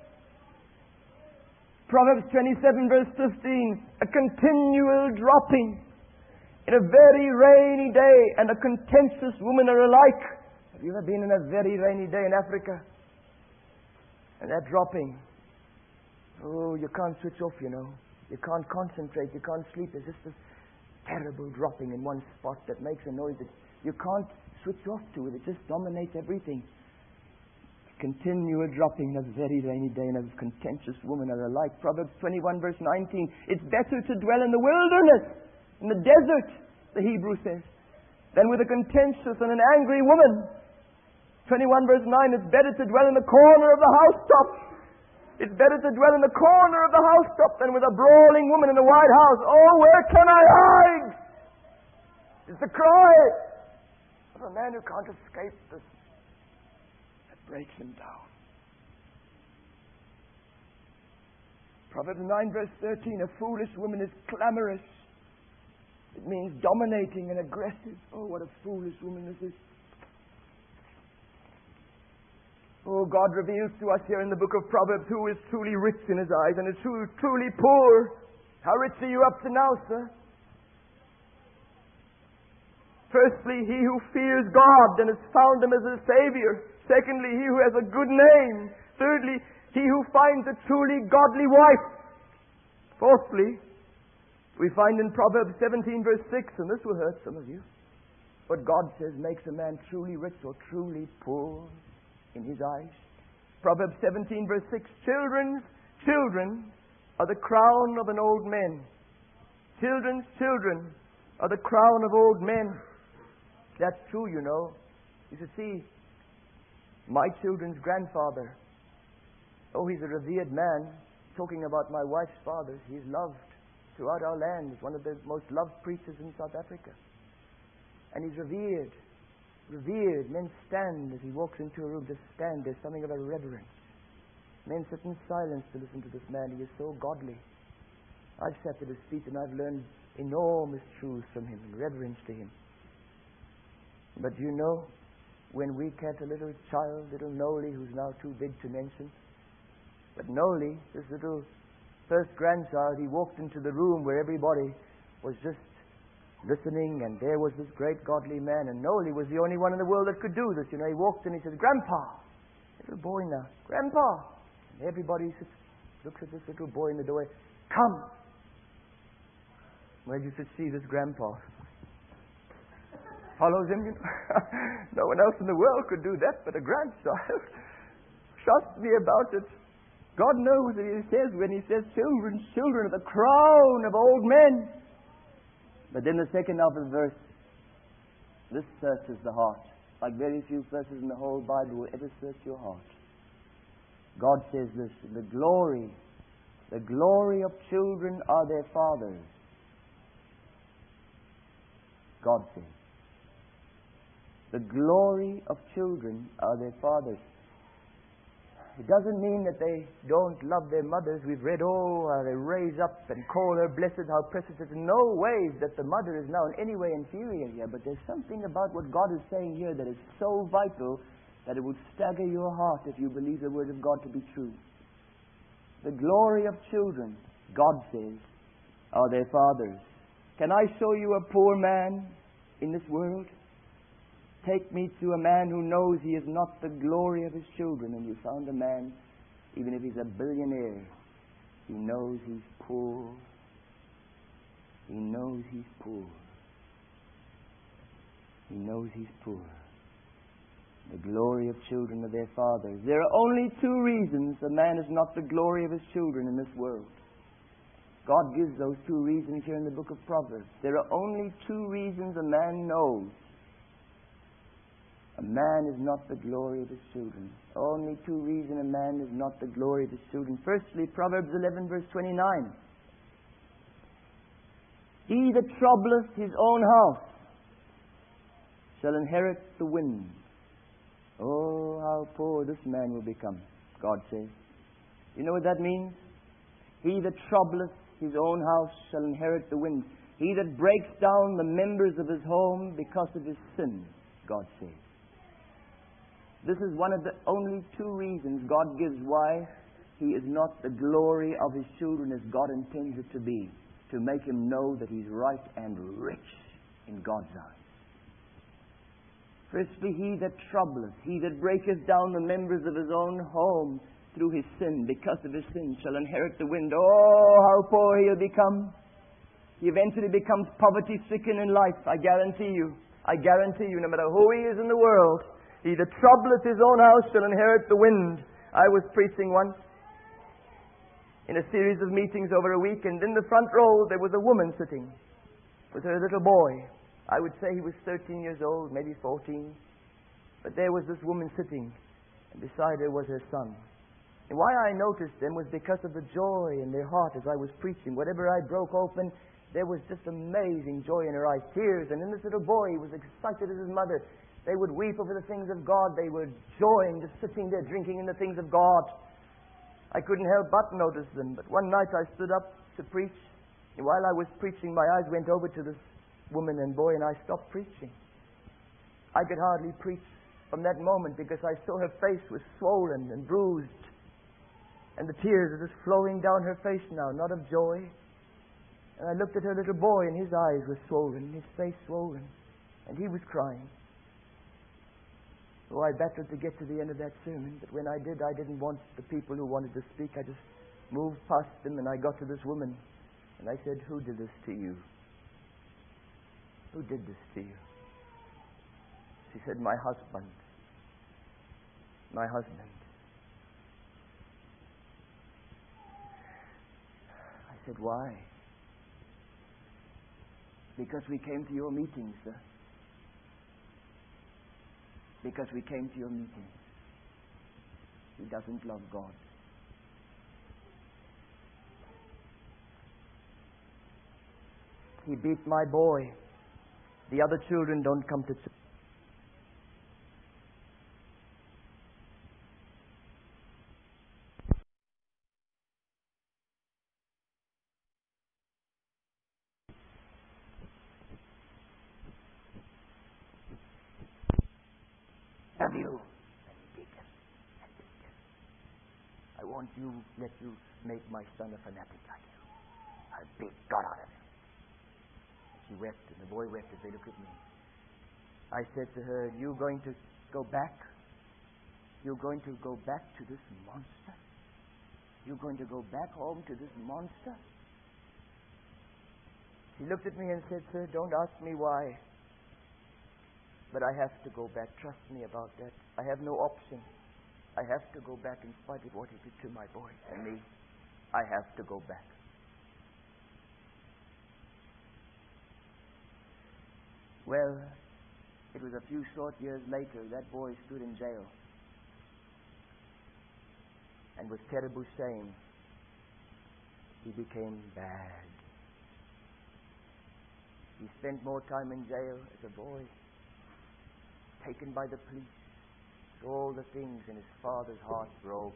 Proverbs twenty-seven verse fifteen, a continual dropping in a very rainy day and a contentious woman are alike. Have you ever been in a very rainy day in Africa? And that dropping, oh, you can't switch off, you know. You can't concentrate, you can't sleep. There's just this terrible dropping in one spot that makes a noise that you can't switch off to it. It just dominates everything. Continual dropping of very rainy day and of contentious woman are alike. Proverbs twenty-one verse nineteen. It's better to dwell in the wilderness, in the desert, the Hebrew says, than with a contentious and an angry woman. twenty-one verse nine. It's better to dwell in the corner of the housetop. It's better to dwell in the corner of the housetop than with a brawling woman in the white house. Oh, where can I hide? It's the cry of a man who can't escape this. Breaks him down. Proverbs nine verse thirteen, a foolish woman is clamorous. It means dominating and aggressive. Oh, what a foolish woman this is. Oh, God reveals to us here in the book of Proverbs who is truly rich in his eyes and is who is truly poor. How rich are you up to now, sir? Firstly, he who fears God and has found him as a Savior. Secondly, he who has a good name. Thirdly, he who finds a truly godly wife. Fourthly, we find in Proverbs seventeen verse six, and this will hurt some of you, what God says makes a man truly rich or truly poor in his eyes. Proverbs seventeen verse six, children's children are the crown of an old man. Children's children are the crown of old men. That's true, you know. You should see my children's grandfather. Oh, he's a revered man. Talking about my wife's father, he's loved throughout our land. He's one of the most loved preachers in South Africa. And he's revered. Revered. Men stand as he walks into a room. Just stand. There's something of a reverence. Men sit in silence to listen to this man. He is so godly. I've sat at his feet and I've learned enormous truths from him and reverence to him. But you know, when we catch a little child, little Noli, who's now too big to mention, but Noli, this little first grandchild, he walked into the room where everybody was just listening, and there was this great godly man, and Noli was the only one in the world that could do this. You know, he walked in, he said, "Grandpa," little boy now, "Grandpa." And everybody sits, looks at this little boy in the doorway, "Come." Well, you should see this grandpa. Follows him, you know. No one else in the world could do that but a grandchild. Trust me about it. God knows that He says, when He says children, children are the crown of old men. But then the second half of the verse, this searches the heart. Like very few verses in the whole Bible will ever search your heart. God says this, the glory, the glory of children are their fathers. God says. The glory of children are their fathers. It doesn't mean that they don't love their mothers. We've read, oh, how they raise up and call her blessed, how precious it is. In no ways that the mother is now in any way inferior here. But there's something about what God is saying here that is so vital that it would stagger your heart if you believe the Word of God to be true. The glory of children, God says, are their fathers. Can I show you a poor man in this world? Take me to a man who knows he is not the glory of his children, and you found a man, even if he's a billionaire, he knows he's poor. He knows he's poor. He knows he's poor. The glory of children of their fathers. There are only two reasons a man is not the glory of his children in this world. God gives those two reasons here in the book of Proverbs. There are only two reasons a man knows a man is not the glory of his children. Only two reasons a man is not the glory of his children. Firstly, Proverbs eleven verse twenty-nine. He that troubleth his own house shall inherit the wind. Oh, how poor this man will become, God says. You know what that means? He that troubleth his own house shall inherit the wind. He that breaks down the members of his home because of his sin, God says. This is one of the only two reasons God gives why He is not the glory of His children as God intends it to be. To make him know that he's right and rich in God's eyes. Firstly, he that troubleth, he that breaketh down the members of his own home through his sin, because of his sin, shall inherit the wind. Oh, how poor he'll become. He eventually becomes poverty-stricken in life, I guarantee you. I guarantee you, no matter who he is in the world, he that troubleth his own house shall inherit the wind. I was preaching once in a series of meetings over a week, and in the front row there was a woman sitting with her little boy. I would say he was thirteen years old, maybe fourteen. But there was this woman sitting, and beside her was her son. And why I noticed them was because of the joy in their heart as I was preaching. Whatever I broke open, there was just amazing joy in her eyes, tears. And in this little boy, he was excited as his mother. They would weep over the things of God. They were joying, just sitting there drinking in the things of God. I couldn't help but notice them. But one night I stood up to preach. And while I was preaching, my eyes went over to this woman and boy, and I stopped preaching. I could hardly preach from that moment because I saw her face was swollen and bruised. And the tears were just flowing down her face now, not of joy. And I looked at her little boy, and his eyes were swollen, his face swollen. And he was crying. Oh, I battled to get to the end of that sermon, but when I did, I didn't want the people who wanted to speak. I just moved past them, and I got to this woman. And I said, "Who did this to you? Who did this to you?" She said, "My husband. My husband." I said, "Why?" "Because we came to your meetings, sir. Because we came to your meetings. He doesn't love God." "He beat my boy. The other children don't come to church." want you, let you make my son a fanatic like you. I'll beat God out of him. She wept, and the boy wept as they looked at me. I said to her, you going to go back? You're going to go back to this monster? You're going to go back home to this monster? She looked at me and said, sir, don't ask me why. But I have to go back. Trust me about that. I have no option. I have to go back in spite of what he did to my boy and me. I have to go back. Well, it was a few short years later that boy stood in jail. And with terrible shame, he became bad. He spent more time in jail as a boy, taken by the police. All the things in his father's heart broke.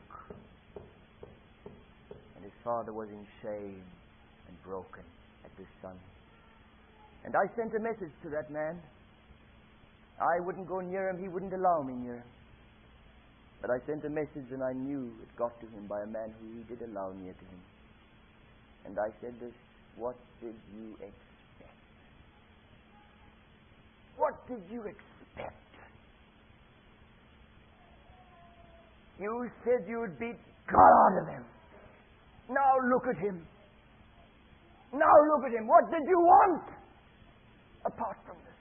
And his father was in shame and broken at this son. And I sent a message to that man. I wouldn't go near him. He wouldn't allow me near him. But I sent a message, and I knew it got to him by a man who he did allow near to him. And I said this, what did you expect? What did you expect? You said you would beat God out of him. Now look at him. Now look at him. What did you want apart from this?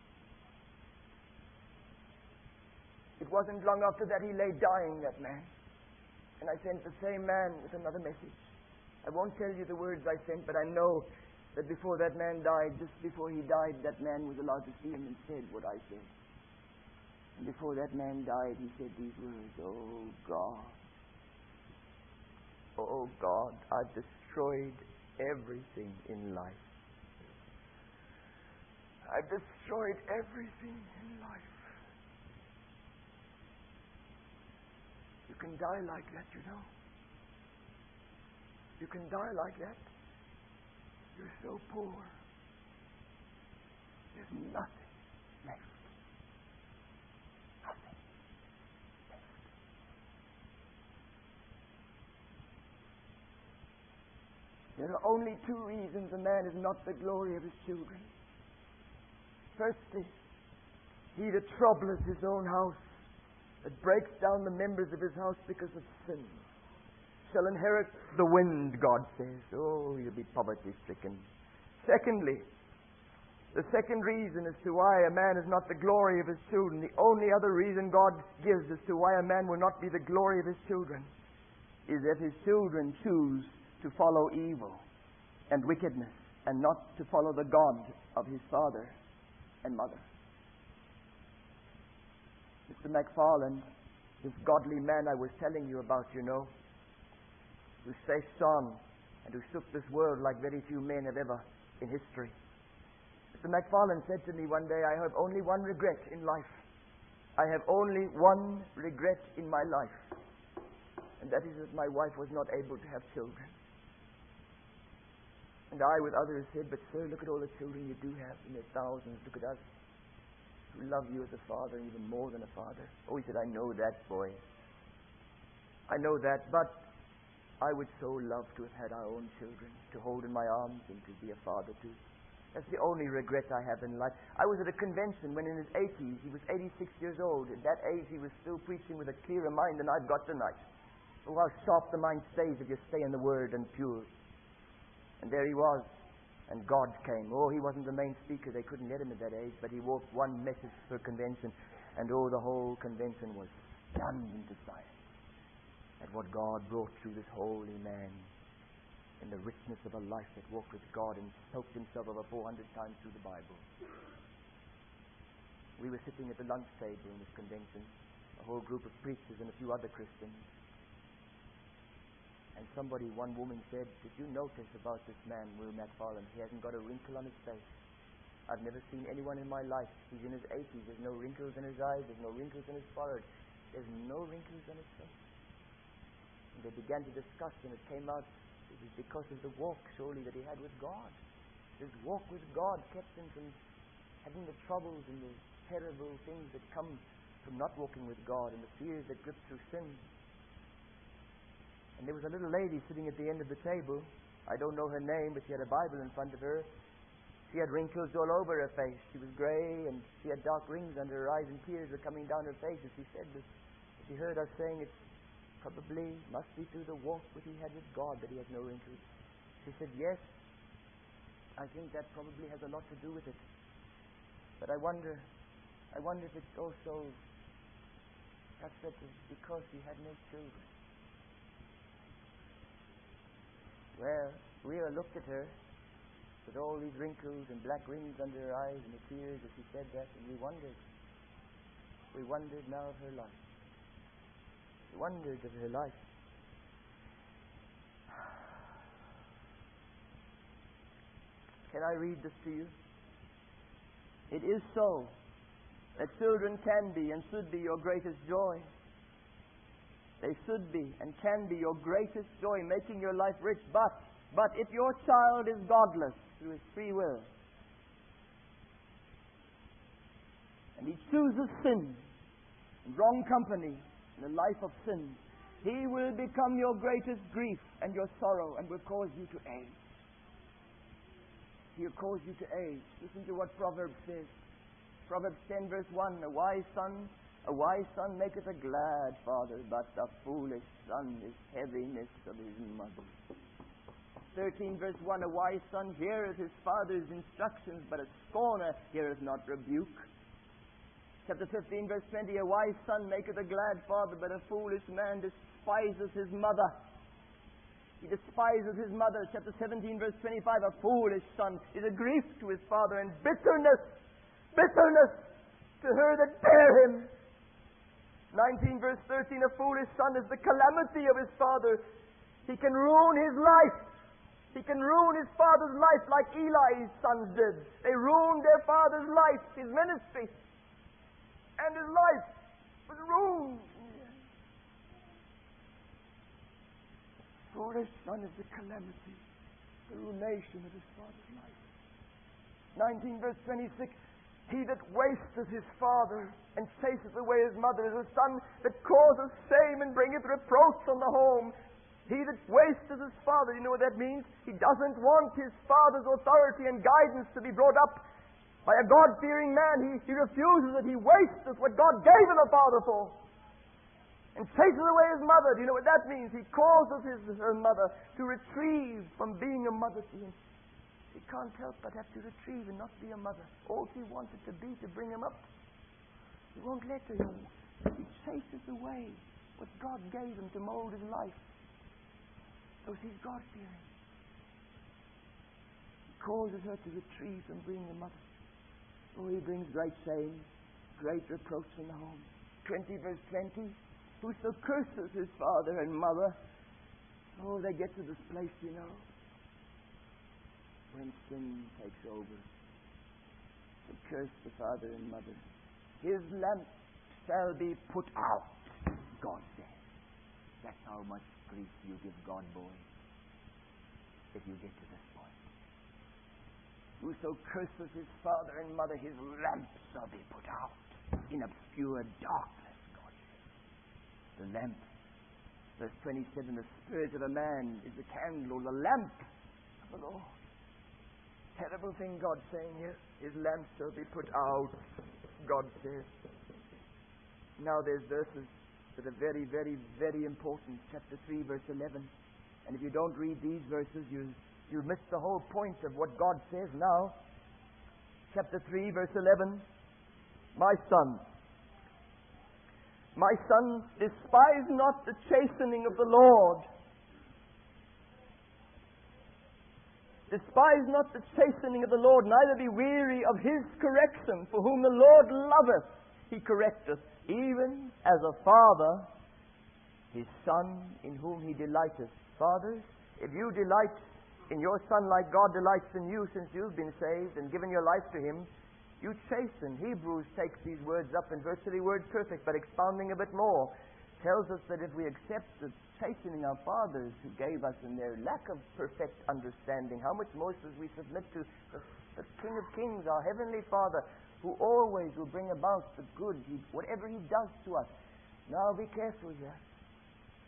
It wasn't long after that he lay dying, that man. And I sent the same man with another message. I won't tell you the words I sent, but I know that before that man died, just before he died, that man was allowed to see him and said what I said. And before that man died, he said these words, oh God, oh God, I've destroyed everything in life. I've destroyed everything in life. You can die like that, you know. You can die like that. You're so poor. There's nothing left. Nothing left. There are only two reasons a man is not the glory of his children. Firstly, he that troubleth his own house, that breaks down the members of his house because of sin, shall inherit the wind, God says. Oh, you'll be poverty-stricken. Secondly, the second reason as to why a man is not the glory of his children, the only other reason God gives as to why a man will not be the glory of his children, is that his children choose to follow evil and wickedness and not to follow the God of his father and mother. Mister McFarlane, this godly man I was telling you about, you know, who faced on and who shook this world like very few men have ever in history. Mister McFarlane said to me one day, I have only one regret in life. I have only one regret in my life. And that is that my wife was not able to have children. And I with others said, but sir, look at all the children you do have in their thousands. Look at us who love you as a father, even more than a father. Oh, he said, I know that, boy. I know that, but I would so love to have had our own children to hold in my arms and to be a father to. That's the only regret I have in life. I was at a convention when in his eighties, he was eighty-six years old. At that age, he was still preaching with a clearer mind than I've got tonight. Oh, how sharp the mind stays if you stay in the Word and pure. And there he was. And God came. Oh, he wasn't the main speaker. They couldn't let him at that age. But he walked one message per convention. And oh, the whole convention was stunned into silence at what God brought through this holy man in the richness of a life that walked with God and soaked himself over four hundred times through the Bible. We were sitting at the lunch table in this convention, a whole group of preachers and a few other Christians. And somebody, one woman said, did you notice about this man, Will McFarlane? He hasn't got a wrinkle on his face. I've never seen anyone in my life. He's in his eighties. There's no wrinkles in his eyes. There's no wrinkles in his forehead. There's no wrinkles on his face. And they began to discuss, and it came out it was because of the walk, surely, that he had with God. His walk with God kept him from having the troubles and the terrible things that come from not walking with God and the fears that grip through sin. And And there was a little lady sitting at the end of the table. I don't know her name, but she had a Bible in front of her. She had wrinkles all over her face. She was grey, and she had dark rings under her eyes, and tears were coming down her face as she said this. She heard us saying it probably must be through the walk that he had with God that he has no wrinkles. She said, yes, I think that probably has a lot to do with it. But I wonder, I wonder if it's also perhaps that it's because he had no children. Well, Rhea looked at her with all these wrinkles and black rings under her eyes and the tears as she said that, and we wondered. We wondered now of her life. We wondered of her life. Can I read this to you? It is so that children can be and should be your greatest joy. They should be and can be your greatest joy, making your life rich. But, but if your child is godless through his free will, and he chooses sin, and wrong company, and a life of sin, he will become your greatest grief and your sorrow, and will cause you to age. He'll cause you to age. Listen to what Proverbs says. Proverbs ten verse one, a wise son, a wise son maketh a glad father, but a foolish son is heaviness of his mother. thirteen verse one, a wise son heareth his father's instructions, but a scorner heareth not rebuke. Chapter fifteen verse twenty, a wise son maketh a glad father, but a foolish man despises his mother. He despises his mother. Chapter seventeen verse twenty-five, a foolish son is a grief to his father, and bitterness, bitterness to her that bare him. nineteen verse thirteen, a foolish son is the calamity of his father. He can ruin his life. He can ruin his father's life like Eli's sons did. They ruined their father's life, his ministry, and his life was ruined. Foolish son is the calamity, the ruination of his father's life. nineteen verse twenty-six, he that wasteth his father and chaseth away his mother is a son that causeth shame and bringeth reproach on the home. He that wasteth his father, you know what that means? He doesn't want his father's authority and guidance to be brought up by a God-fearing man. He, he refuses it. He wasteth what God gave him a father for. And chases away his mother. Do you know what that means? He causes his, her mother to retrieve from being a mother to him. She can't help but have to retrieve and not be a mother. All she wanted to be to bring him up. He won't let her. He chases away what God gave him to mold his life. So she's God-fearing. He causes her to retrieve from being a mother. Oh, he brings great shame, great reproach in the home. twenty verse twenty. Whoso curses his father and mother, oh, they get to this place, you know, when sin takes over. They curse the father and mother. His lamp shall be put out, God says. That's how much grief you give God, boy, if you get to this point. Whoso curses his father and mother, his lamp shall be put out in obscure darkness. The lamp. Verse twenty-seven, the spirit of a man is the candle or the lamp of the Lord. Terrible thing God's saying here. His lamp shall be put out, God says. Now there's verses that are very, very, very important. Chapter three, verse eleven. And if you don't read these verses, you'll, you'll miss the whole point of what God says now. Chapter three, verse eleven. My son, my son, despise not the chastening of the Lord. Despise not the chastening of the Lord, neither be weary of his correction. For whom the Lord loveth, he correcteth, even as a father his son in whom he delighteth. Fathers, if you delight in your son like God delights in you since you've been saved and given your life to him, you chasten. Hebrews takes these words up in virtually word perfect, but expounding a bit more, tells us that if we accept the chastening our fathers who gave us in their lack of perfect understanding, how much more should we submit to the, the King of Kings, our Heavenly Father, who always will bring about the good, he, whatever he does to us. Now be careful here.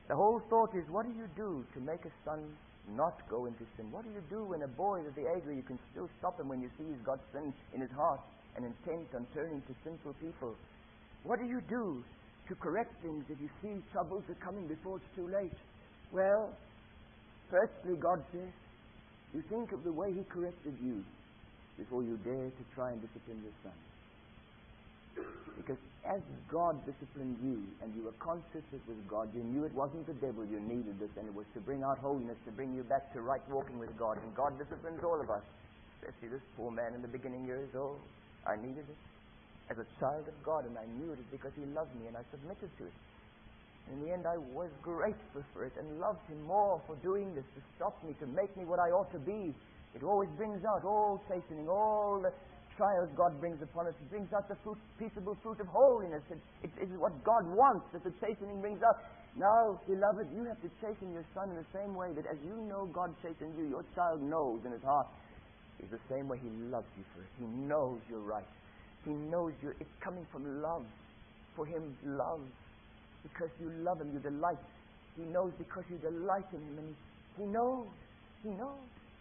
The whole thought is, what do you do to make a son not go into sin? What do you do when a boy is at the age where you can still stop him when you see he's got sin in his heart and intent on turning to sinful people? What do you do to correct things if you see troubles are coming before it's too late? Well, firstly, God says, you think of the way He corrected you before you dare to try and discipline your son. Because as God disciplined you and you were conscious it was God, you knew it wasn't the devil you needed this, and it was to bring out holiness, to bring you back to right walking with God. And God disciplines all of us, especially this poor man in the beginning years old. I needed it as a child of God, and I knew it because He loved me, and I submitted to it. In the end, I was grateful for it and loved Him more for doing this, to stop me, to make me what I ought to be. It always brings out all chastening, all the trials God brings upon us. It brings out the fruit, peaceable fruit of holiness. It, it, it is what God wants that the chastening brings out. Now, beloved, you have to chasten your son in the same way that as you know God chastened you, your child knows in his heart. It's the same way he loves you for it. He knows you're right. He knows you're, it's coming from love. For him, love. Because you love him, you delight. He knows because you delight in him. And he, he knows. He knows.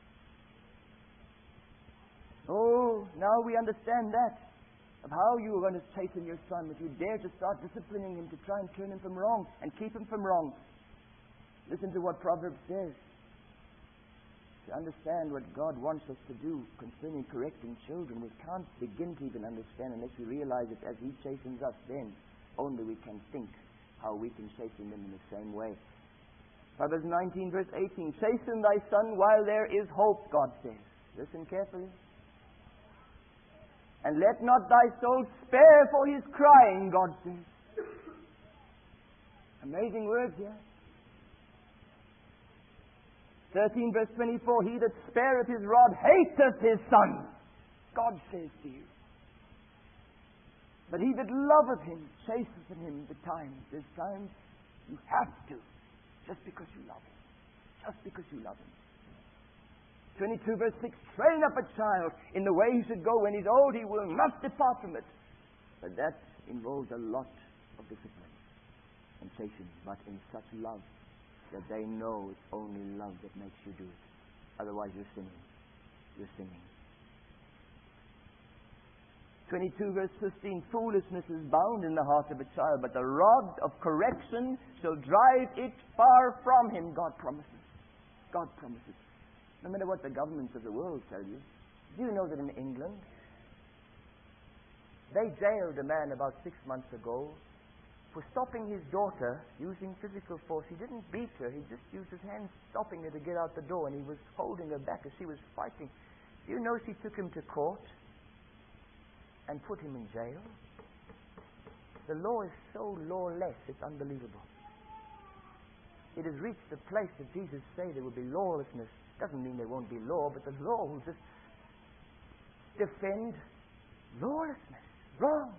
Oh, now we understand that, of how you are going to chasten your son, if you dare to start disciplining him to try and turn him from wrong and keep him from wrong. Listen to what Proverbs says. To understand what God wants us to do concerning correcting children, we can't begin to even understand unless we realize that as He chastens us, then only we can think how we can chasten them in the same way. Proverbs nineteen, verse eighteen, chasten thy son while there is hope, God says. Listen carefully. And let not thy soul spare for his crying, God says. Amazing words here. thirteen verse twenty-four, he that spareth his rod hateth his son, God says to you. But he that loveth him chasteth him the times. There's times you have to, just because you love him. Just because you love him. twenty-two verse six, train up a child in the way he should go. When he's old, he will not depart from it. But that involves a lot of discipline and chastening, but in such love that they know it's only love that makes you do it. Otherwise you're sinning. You're sinning. twenty-two verse fifteen, foolishness is bound in the heart of a child, but the rod of correction shall drive it far from him. God promises. God promises. No matter what the governments of the world tell you. Do you know that in England, they jailed a man about six months ago for stopping his daughter using physical force. He didn't beat her. He just used his hands stopping her to get out the door, and he was holding her back as she was fighting. Do you know she took him to court and put him in jail? The law is so lawless, it's unbelievable. It has reached the place that Jesus said there will be lawlessness. Doesn't mean there won't be law, but the law will just defend lawlessness. Wrong.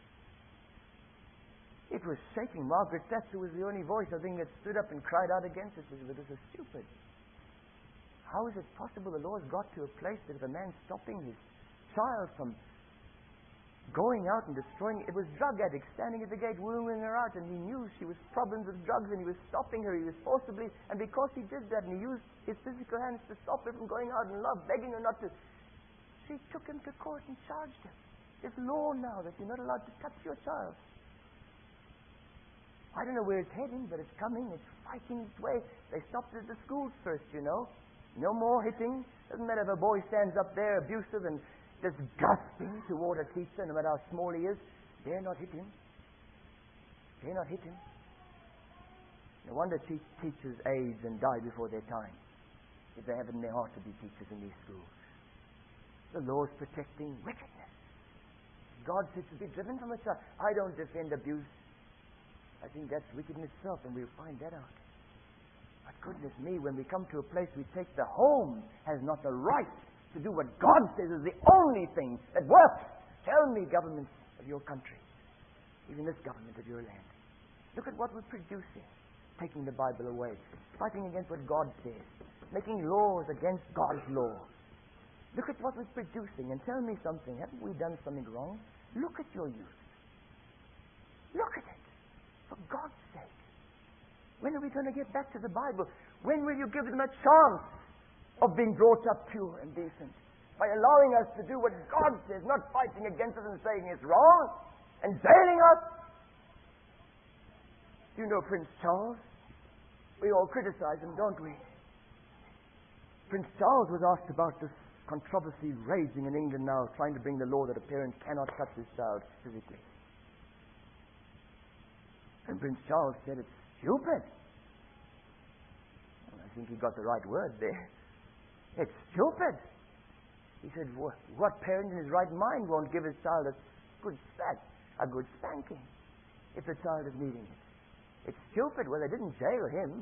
It was shaking. Margaret Thatcher was the only voice, I think, that stood up and cried out against it. She said, this is stupid. How is it possible the law has got to a place that if a man stopping his child from going out and destroying, it was drug addicts standing at the gate wooing her out, and he knew she was problems with drugs, and he was stopping her. He was forcibly, and because he did that, and he used his physical hands to stop her from going out in love, begging her not to, she took him to court and charged him. It's law now that you're not allowed to touch your child. I don't know where it's heading, but it's coming. It's fighting its way. They stopped it at the schools first, you know. No more hitting. Doesn't matter if a boy stands up there abusive and disgusting toward a teacher, no matter how small he is. Dare not hit him. Dare not hit him. No wonder te- teachers age and die before their time, if they have it in their heart to be teachers in these schools. The law is protecting wickedness. God says to be driven from a child. I don't defend abuse. I think that's wickedness itself, and we'll find that out. But goodness me, when we come to a place we take the home has not the right to do what God says is the only thing that works. Tell me, governments of your country, even this government of your land, look at what we're producing, taking the Bible away, fighting against what God says, making laws against God's law. Look at what we're producing and tell me something. Haven't we done something wrong? Look at your youth. Look at it. For God's sake. When are we going to get back to the Bible? When will you give them a chance of being brought up pure and decent? By allowing us to do what God says, not fighting against us and saying it's wrong and jailing us. You know Prince Charles? We all criticize him, don't we? Prince Charles was asked about this controversy raging in England now, trying to bring the law that a parent cannot touch his child physically. And Prince Charles said it's stupid. Well, I think he got the right word there. It's stupid. He said, what, what parent in his right mind won't give his child a good spank, a good spanking if the child is needing it? It's stupid. Well, they didn't jail him.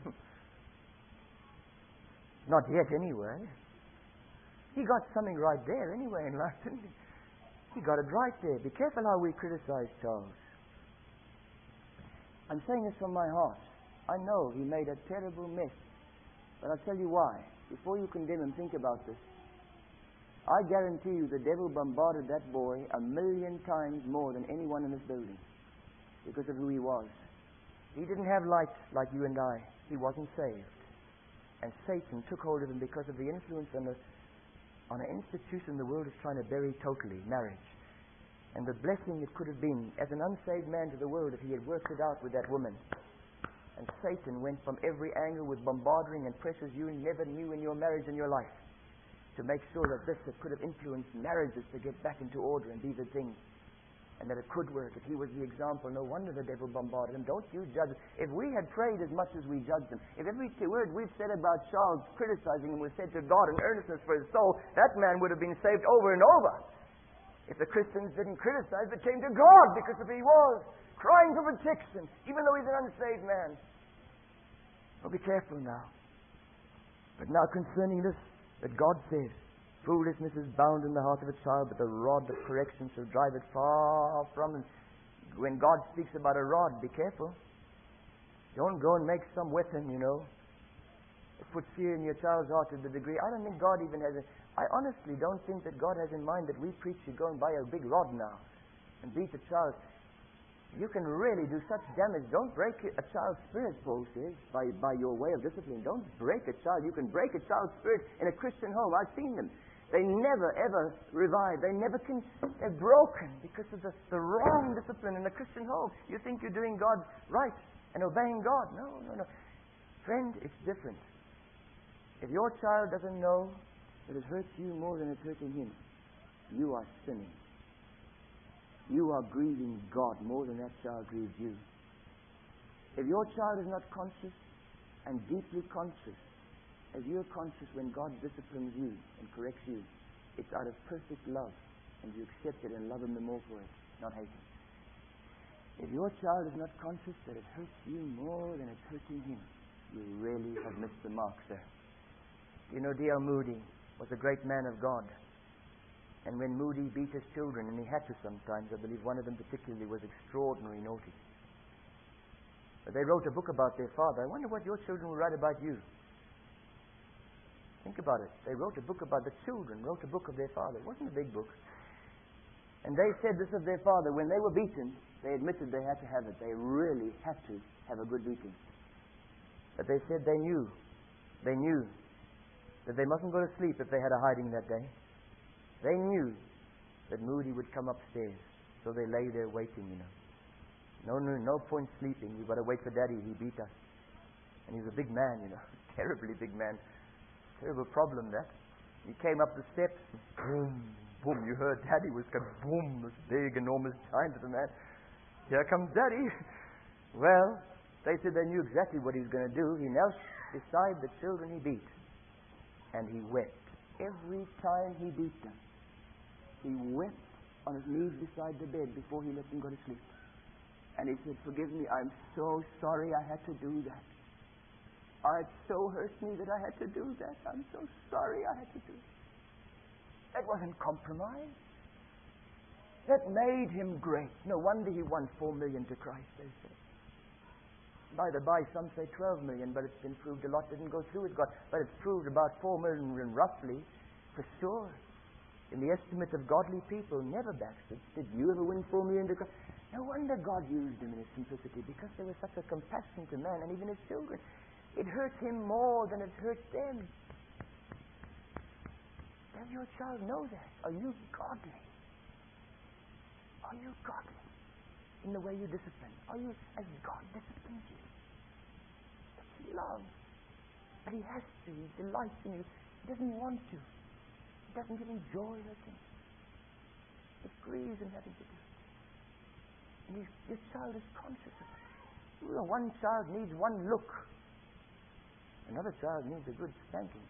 Not yet, anyway. He got something right there, anyway, in life, didn't he? He got it right there. Be careful how we criticize Charles. I'm saying this from my heart. I know he made a terrible mess. But I'll tell you why. Before you condemn him, think about this. I guarantee you the devil bombarded that boy a million times more than anyone in this building because of who he was. He didn't have light like you and I. He wasn't saved. And Satan took hold of him because of the influence on, the, on an institution the world is trying to bury totally, marriage. And the blessing it could have been as an unsaved man to the world if he had worked it out with that woman. And Satan went from every angle with bombarding and pressures you never knew in your marriage and your life to make sure that this it could have influenced marriages to get back into order and be the thing. And that it could work. If he was the example, no wonder the devil bombarded him. Don't you judge him. If we had prayed as much as we judged him, if every word we've said about Charles criticizing him was said to God in earnestness for his soul, that man would have been saved over and over. If the Christians didn't criticize, but came to God because of who he was, crying for protection, even though he's an unsaved man. Well, be careful now. But now concerning this, that God says, foolishness is bound in the heart of a child, but the rod of correction shall drive it far from him. When God speaks about a rod, be careful. Don't go and make some weapon, you know. Put fear in your child's heart to the degree. I don't think God even has a... I honestly don't think that God has in mind that we preach should go and buy a big rod now and beat the child. You can really do such damage. Don't break a child's spirit, Paul says, by, by your way of discipline. Don't break a child. You can break a child's spirit in a Christian home. I've seen them. They never, ever revive. They never can... They're broken because of the, the wrong discipline in a Christian home. You think you're doing God right and obeying God. No, no, no. Friend, it's different. If your child doesn't know that it hurts you more than it's hurting him, you are sinning. You are grieving God more than that child grieves you. If your child is not conscious and deeply conscious, as you're conscious when God disciplines you and corrects you, it's out of perfect love, and you accept it and love him the more for it, not hate him. If your child is not conscious that it hurts you more than it's hurting him, you really have missed the mark, sir. You know, D L Moody was a great man of God. And when Moody beat his children, and he had to sometimes, I believe one of them particularly was extraordinarily naughty. But they wrote a book about their father. I wonder what your children will write about you. Think about it. They wrote a book about the children, wrote a book of their father. It wasn't a big book. And they said this of their father. When they were beaten, they admitted they had to have it. They really had to have a good beating. But they said they knew. They knew that they mustn't go to sleep if they had a hiding that day. They knew that Moody would come upstairs. So they lay there waiting, you know. No, no, no point sleeping. We've got to wait for Daddy. He beat us. And he's a big man, you know. Terribly big man. Terrible problem, that. He came up the steps. Boom, boom. You heard Daddy was going boom. This big, enormous giant of a man. Here comes Daddy. Well, they said they knew exactly what he was going to do. He knelt beside the children he beat. And he wept. Every time he beat them, he wept on his knees beside the bed before he let them go to sleep. And he said, forgive me, I'm so sorry I had to do that. Oh, it so hurt me that I had to do that. I'm so sorry I had to do it. That wasn't compromise. That made him great. No wonder he won four million to Christ, they say. By the by, some say twelve million, but it's been proved a lot didn't go through with God. But it's proved about four million roughly, for sure. In the estimate of godly people, never backslid. Did you ever win four million to Christ? No wonder God used him in his simplicity, because there was such a compassion to man and even his children. It hurt him more than it hurt them. Does your child know that? Are you godly? Are you godly in the way you discipline? Are you as God disciplines you? It's love. But he has to. He delights in you. He doesn't want to. He doesn't give him joy hurting. It grieves him having to do it. And his, his child is conscious of it. You know, one child needs one look. Another child needs a good spanking.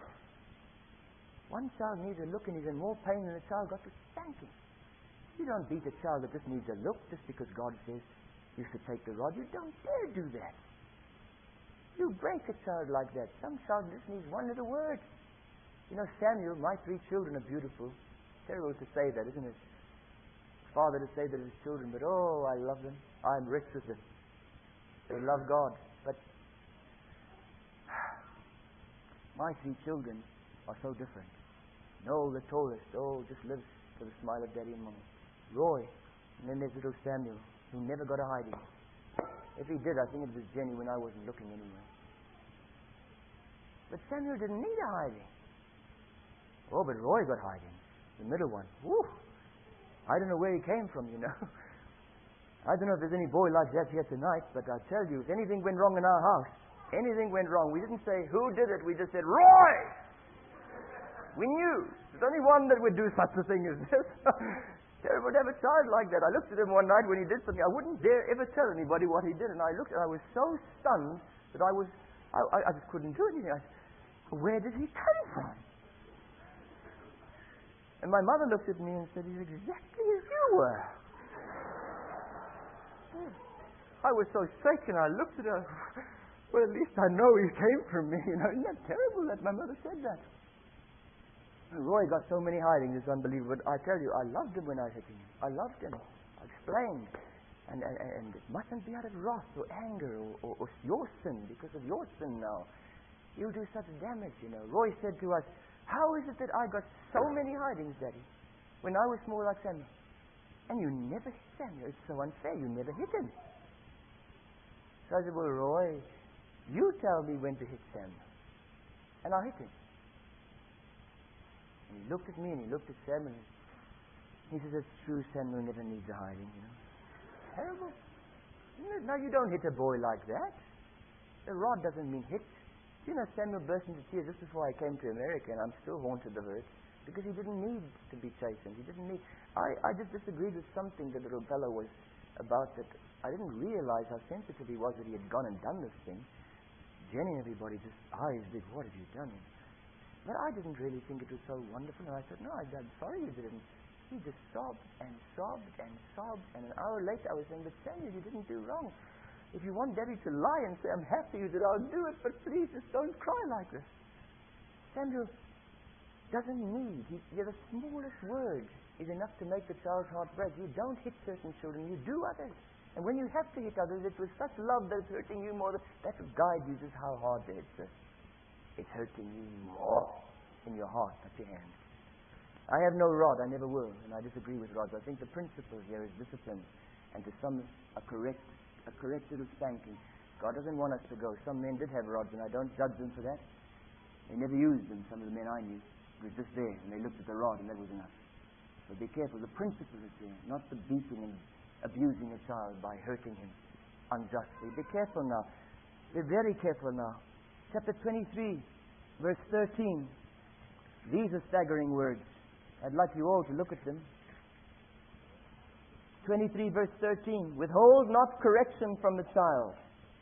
One child needs a look and he's in more pain than a child got to spanking. You don't beat a child that just needs a look just because God says you should take the rod. You don't dare do that. You break a child like that. Some child just needs one little word. You know, Samuel, my three children are beautiful. Terrible to say that, isn't it? Father to say that his children, but oh, I love them. I'm rich with them. They love God. But my three children are so different. Noel, the tallest, oh, just lives for the smile of Daddy and Mommy. Roy, and then there's little Samuel, who never got a hiding. If he did, I think it was Jenny when I wasn't looking anyway. But Samuel didn't need a hiding. Oh, but Roy got hiding. The middle one. Whew. I don't know where he came from, you know. I don't know if there's any boy like that here tonight, but I tell you, if anything went wrong in our house, anything went wrong, we didn't say, who did it? We just said, Roy! We knew. There's only one that would do such a thing as this. Terrible to have a child like that. I looked at him one night when he did something. I wouldn't dare ever tell anybody what he did, and I looked and I was so stunned that I was, I, I, I just couldn't do anything. I said, where did he come from? And my mother looked at me and said, he's exactly as you were. I was so shaken. I looked at her. Well, at least I know he came from me. You know, isn't that terrible that my mother said that? Roy got so many hidings, it's unbelievable. But I tell you, I loved him when I hit him. I loved him. I explained. And, and, and it mustn't be out of wrath or anger or, or, or your sin, because of your sin now. You'll do such damage, you know. Roy said to us, how is it that I got so many hidings, Daddy, when I was small like Samuel? And you never hit Samuel. It's so unfair. You never hit him. So I said, well, Roy, you tell me when to hit Samuel. And I hit him. And he looked at me and he looked at Samuel. He says, it's true, Samuel never needs a hiding, you know. Terrible. Now, you don't hit a boy like that. The rod doesn't mean hit. You know, Samuel burst into tears just before I came to America, and I'm still haunted of it, because he didn't need to be chastened. He didn't need... I, I just disagreed with something that little fellow was about, that I didn't realize how sensitive he was that he had gone and done this thing. Jenny and everybody just eyes big, what have you done? But I didn't really think it was so wonderful, and I said, no, I'm sorry you didn't. He just sobbed and sobbed and sobbed, and an hour later I was saying, but Samuel, you didn't do wrong. If you want Daddy to lie and say, I'm happy you did, I'll do it, but please just don't cry like this. Samuel doesn't need, he, yeah, the smallest word is enough to make the child's heart break. You don't hit certain children, you do others. And when you have to hit others, it's with such love that it's hurting you more. That guide you just how hard it is. It's hurting you more in your heart, not your hand. I have no rod, I never will, and I disagree with rods. I think the principle here is discipline, and to some, a correct a correct little spanking. God doesn't want us to go. Some men did have rods, and I don't judge them for that. They never used them, some of the men I knew. It was just there, and they looked at the rod, and that was enough. So be careful. The principle is there, not the beating and abusing a child by hurting him unjustly. Be careful now. Be very careful now. Chapter twenty-three, verse thirteen. These are staggering words. I'd like you all to look at them. twenty-three, verse thirteen. Withhold not correction from the child.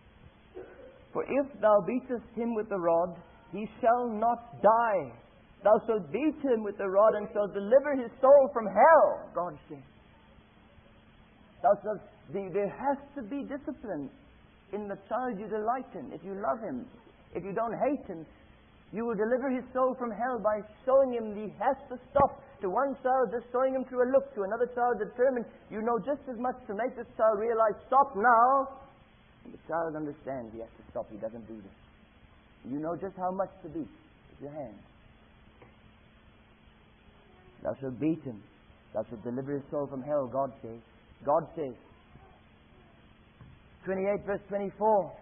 For if thou beatest him with the rod, he shall not die. Thou shalt beat him with the rod and shalt deliver his soul from hell, God says. Thou shalt be, there has to be discipline in the child you delight in. If you love him, if you don't hate him, you will deliver his soul from hell by showing him he has to stop. To one child, just showing him through a look. To another child, determined. You know just as much to make this child realize, stop now. And the child understands he has to stop. He doesn't do this. You know just how much to beat with your hand. Thou shalt beat him. Thou shalt deliver his soul from hell, God says. God says, twenty-eight, verse twenty-four.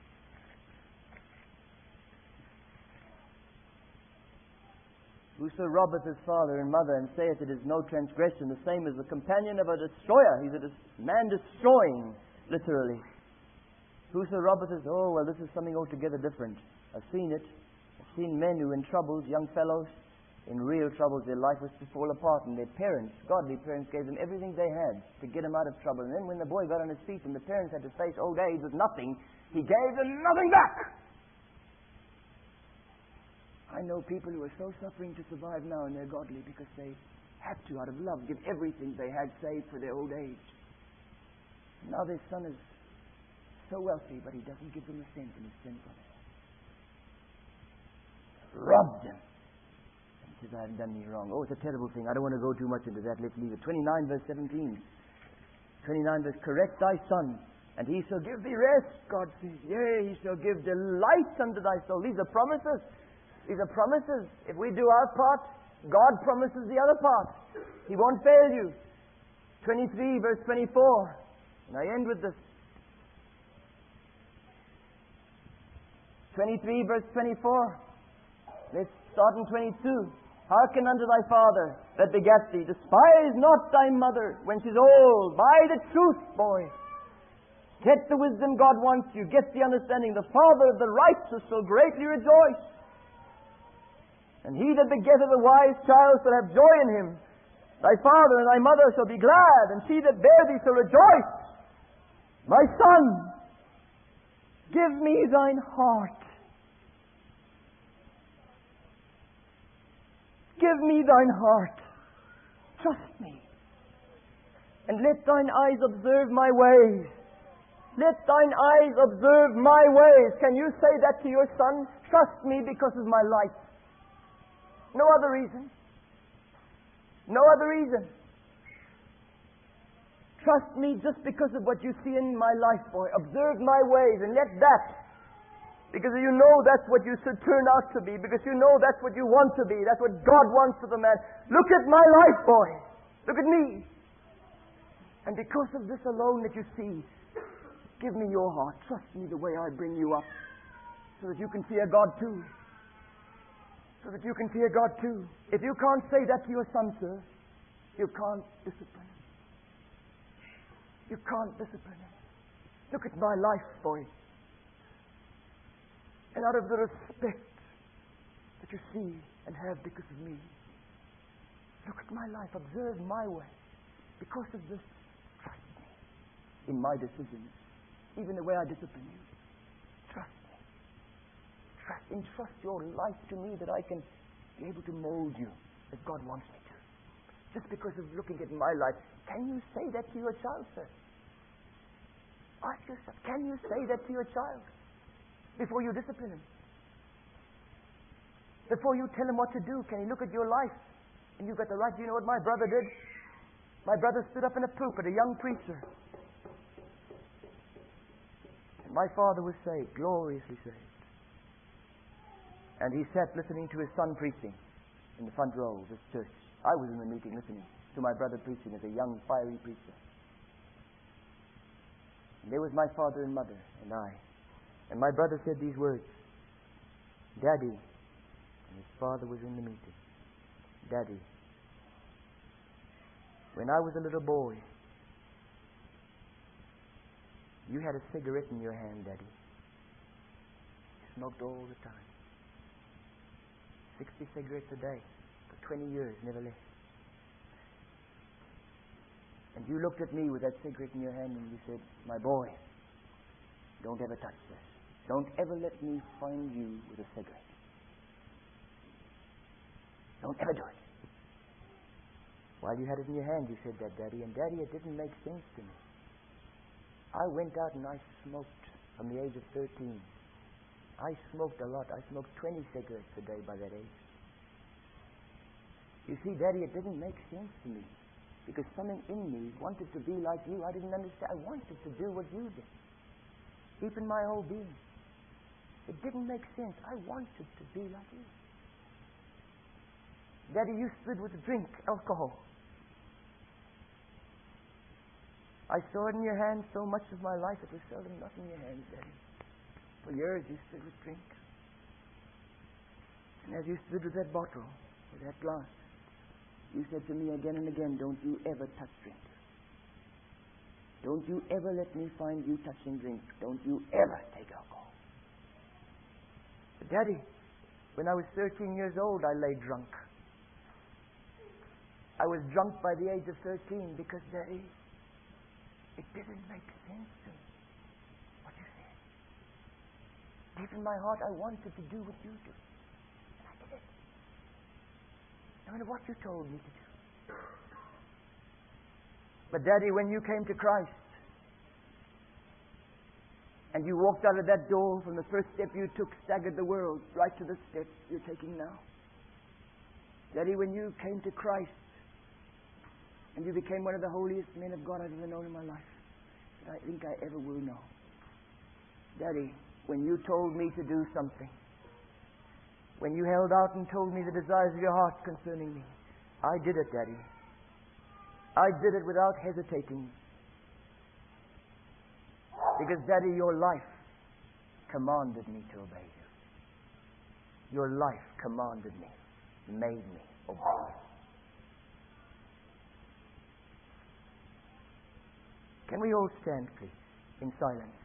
Whoso robbeth his father and mother and saith it is no transgression, the same is the companion of a destroyer. He's a dis- man destroying, literally. Whoso robbeth his... Oh, well, this is something altogether different. I've seen it. I've seen men who in troubles, young fellows, in real troubles, their life was to fall apart, and their parents, godly parents, gave them everything they had to get them out of trouble. And then when the boy got on his feet and the parents had to face old age with nothing, he gave them nothing back. I know people who are so suffering to survive now, and they're godly because they had to, out of love, give everything they had saved for their old age. Now their son is so wealthy, but he doesn't give them a cent, and he's sinful. Robbed him. And he says, I haven't done any wrong. Oh, it's a terrible thing. I don't want to go too much into that. Let's leave it. twenty-nine, verse seventeen. twenty-nine, verse, correct thy son, and he shall give thee rest, God says. Yea, he shall give delight unto thy soul. These are promises. These are promises. If we do our part, God promises the other part. He won't fail you. twenty-three, verse twenty-four. And I end with this. twenty-three, verse twenty-four. Let's start in twenty-two. Hearken unto thy father that begat thee. Despise not thy mother when she's old. Buy the truth, boy. Get the wisdom God wants you. Get the understanding. The father of the righteous shall greatly rejoice. And he that begetteth a wise child shall have joy in him. Thy father and thy mother shall be glad, and she that bare thee shall rejoice. My son, give me thine heart. Give me thine heart. Trust me. And let thine eyes observe my ways. Let thine eyes observe my ways. Can you say that to your son? Trust me because of my life. No other reason. No other reason. Trust me just because of what you see in my life, boy. Observe my ways and let that, because you know that's what you should turn out to be, because you know that's what you want to be, that's what God wants for the man. Look at my life, boy. Look at me. And because of this alone that you see, give me your heart. Trust me the way I bring you up, so that you can fear God too. So that you can fear God too. If you can't say that to your son, sir, you can't discipline him. You can't discipline him. Look at my life, boy. And out of the respect that you see and have because of me, look at my life. Observe my way. Because of this, trust me in my decisions. Even the way I discipline you. Trust me. Trust, entrust your life to me that I can be able to mold you as God wants me to. Just because of looking at my life, can you say that to your child, sir? Ask yourself, can you say that to your child before you discipline him? Before you tell him what to do, can he look at your life and you've got the right? Do you know what my brother did? My brother stood up in a pulpit, a young preacher. And my father was saved, gloriously saved. And he sat listening to his son preaching in the front row of this church. I was in the meeting listening to my brother preaching as a young, fiery preacher. And there was my father and mother and I. And my brother said these words, Daddy, and his father was in the meeting, Daddy, when I was a little boy, you had a cigarette in your hand, Daddy. You smoked all the time. Sixty cigarettes a day for twenty years, never less. And you looked at me with that cigarette in your hand and you said, my boy, don't ever touch this. Don't ever let me find you with a cigarette. Don't ever do it. While you had it in your hand, you said that, Daddy. And Daddy, it didn't make sense to me. I went out and I smoked from the age of thirteen. I smoked a lot. I smoked twenty cigarettes a day by that age. You see, Daddy, it didn't make sense to me. Because something in me wanted to be like you. I didn't understand. I wanted to do what you did. Deep in my whole being. It didn't make sense. I wanted to be like you. Daddy, you stood with drink, alcohol. I saw it in your hands so much of my life, it was seldom not in your hands, Daddy. For years you stood with drink. And as you stood with that bottle, with that glass, you said to me again and again, don't you ever touch drink. Don't you ever let me find you touching drink. Don't you ever take alcohol. But Daddy, when I was thirteen years old, I lay drunk. I was drunk by the age of thirteen because, Daddy, it didn't make sense to me what you said. Deep in my heart, I wanted to do what you do. And I did it. No matter what you told me to do. But Daddy, when you came to Christ, and you walked out of that door, from the first step you took, staggered the world, right to the step you're taking now. Daddy, when you came to Christ, and you became one of the holiest men of God I've ever known in my life, that I think I ever will know. Daddy, when you told me to do something, when you held out and told me the desires of your heart concerning me, I did it, Daddy. I did it without hesitating. Because, Daddy, your life commanded me to obey you. Your life commanded me, made me obey you. Can we all stand, please, in silence?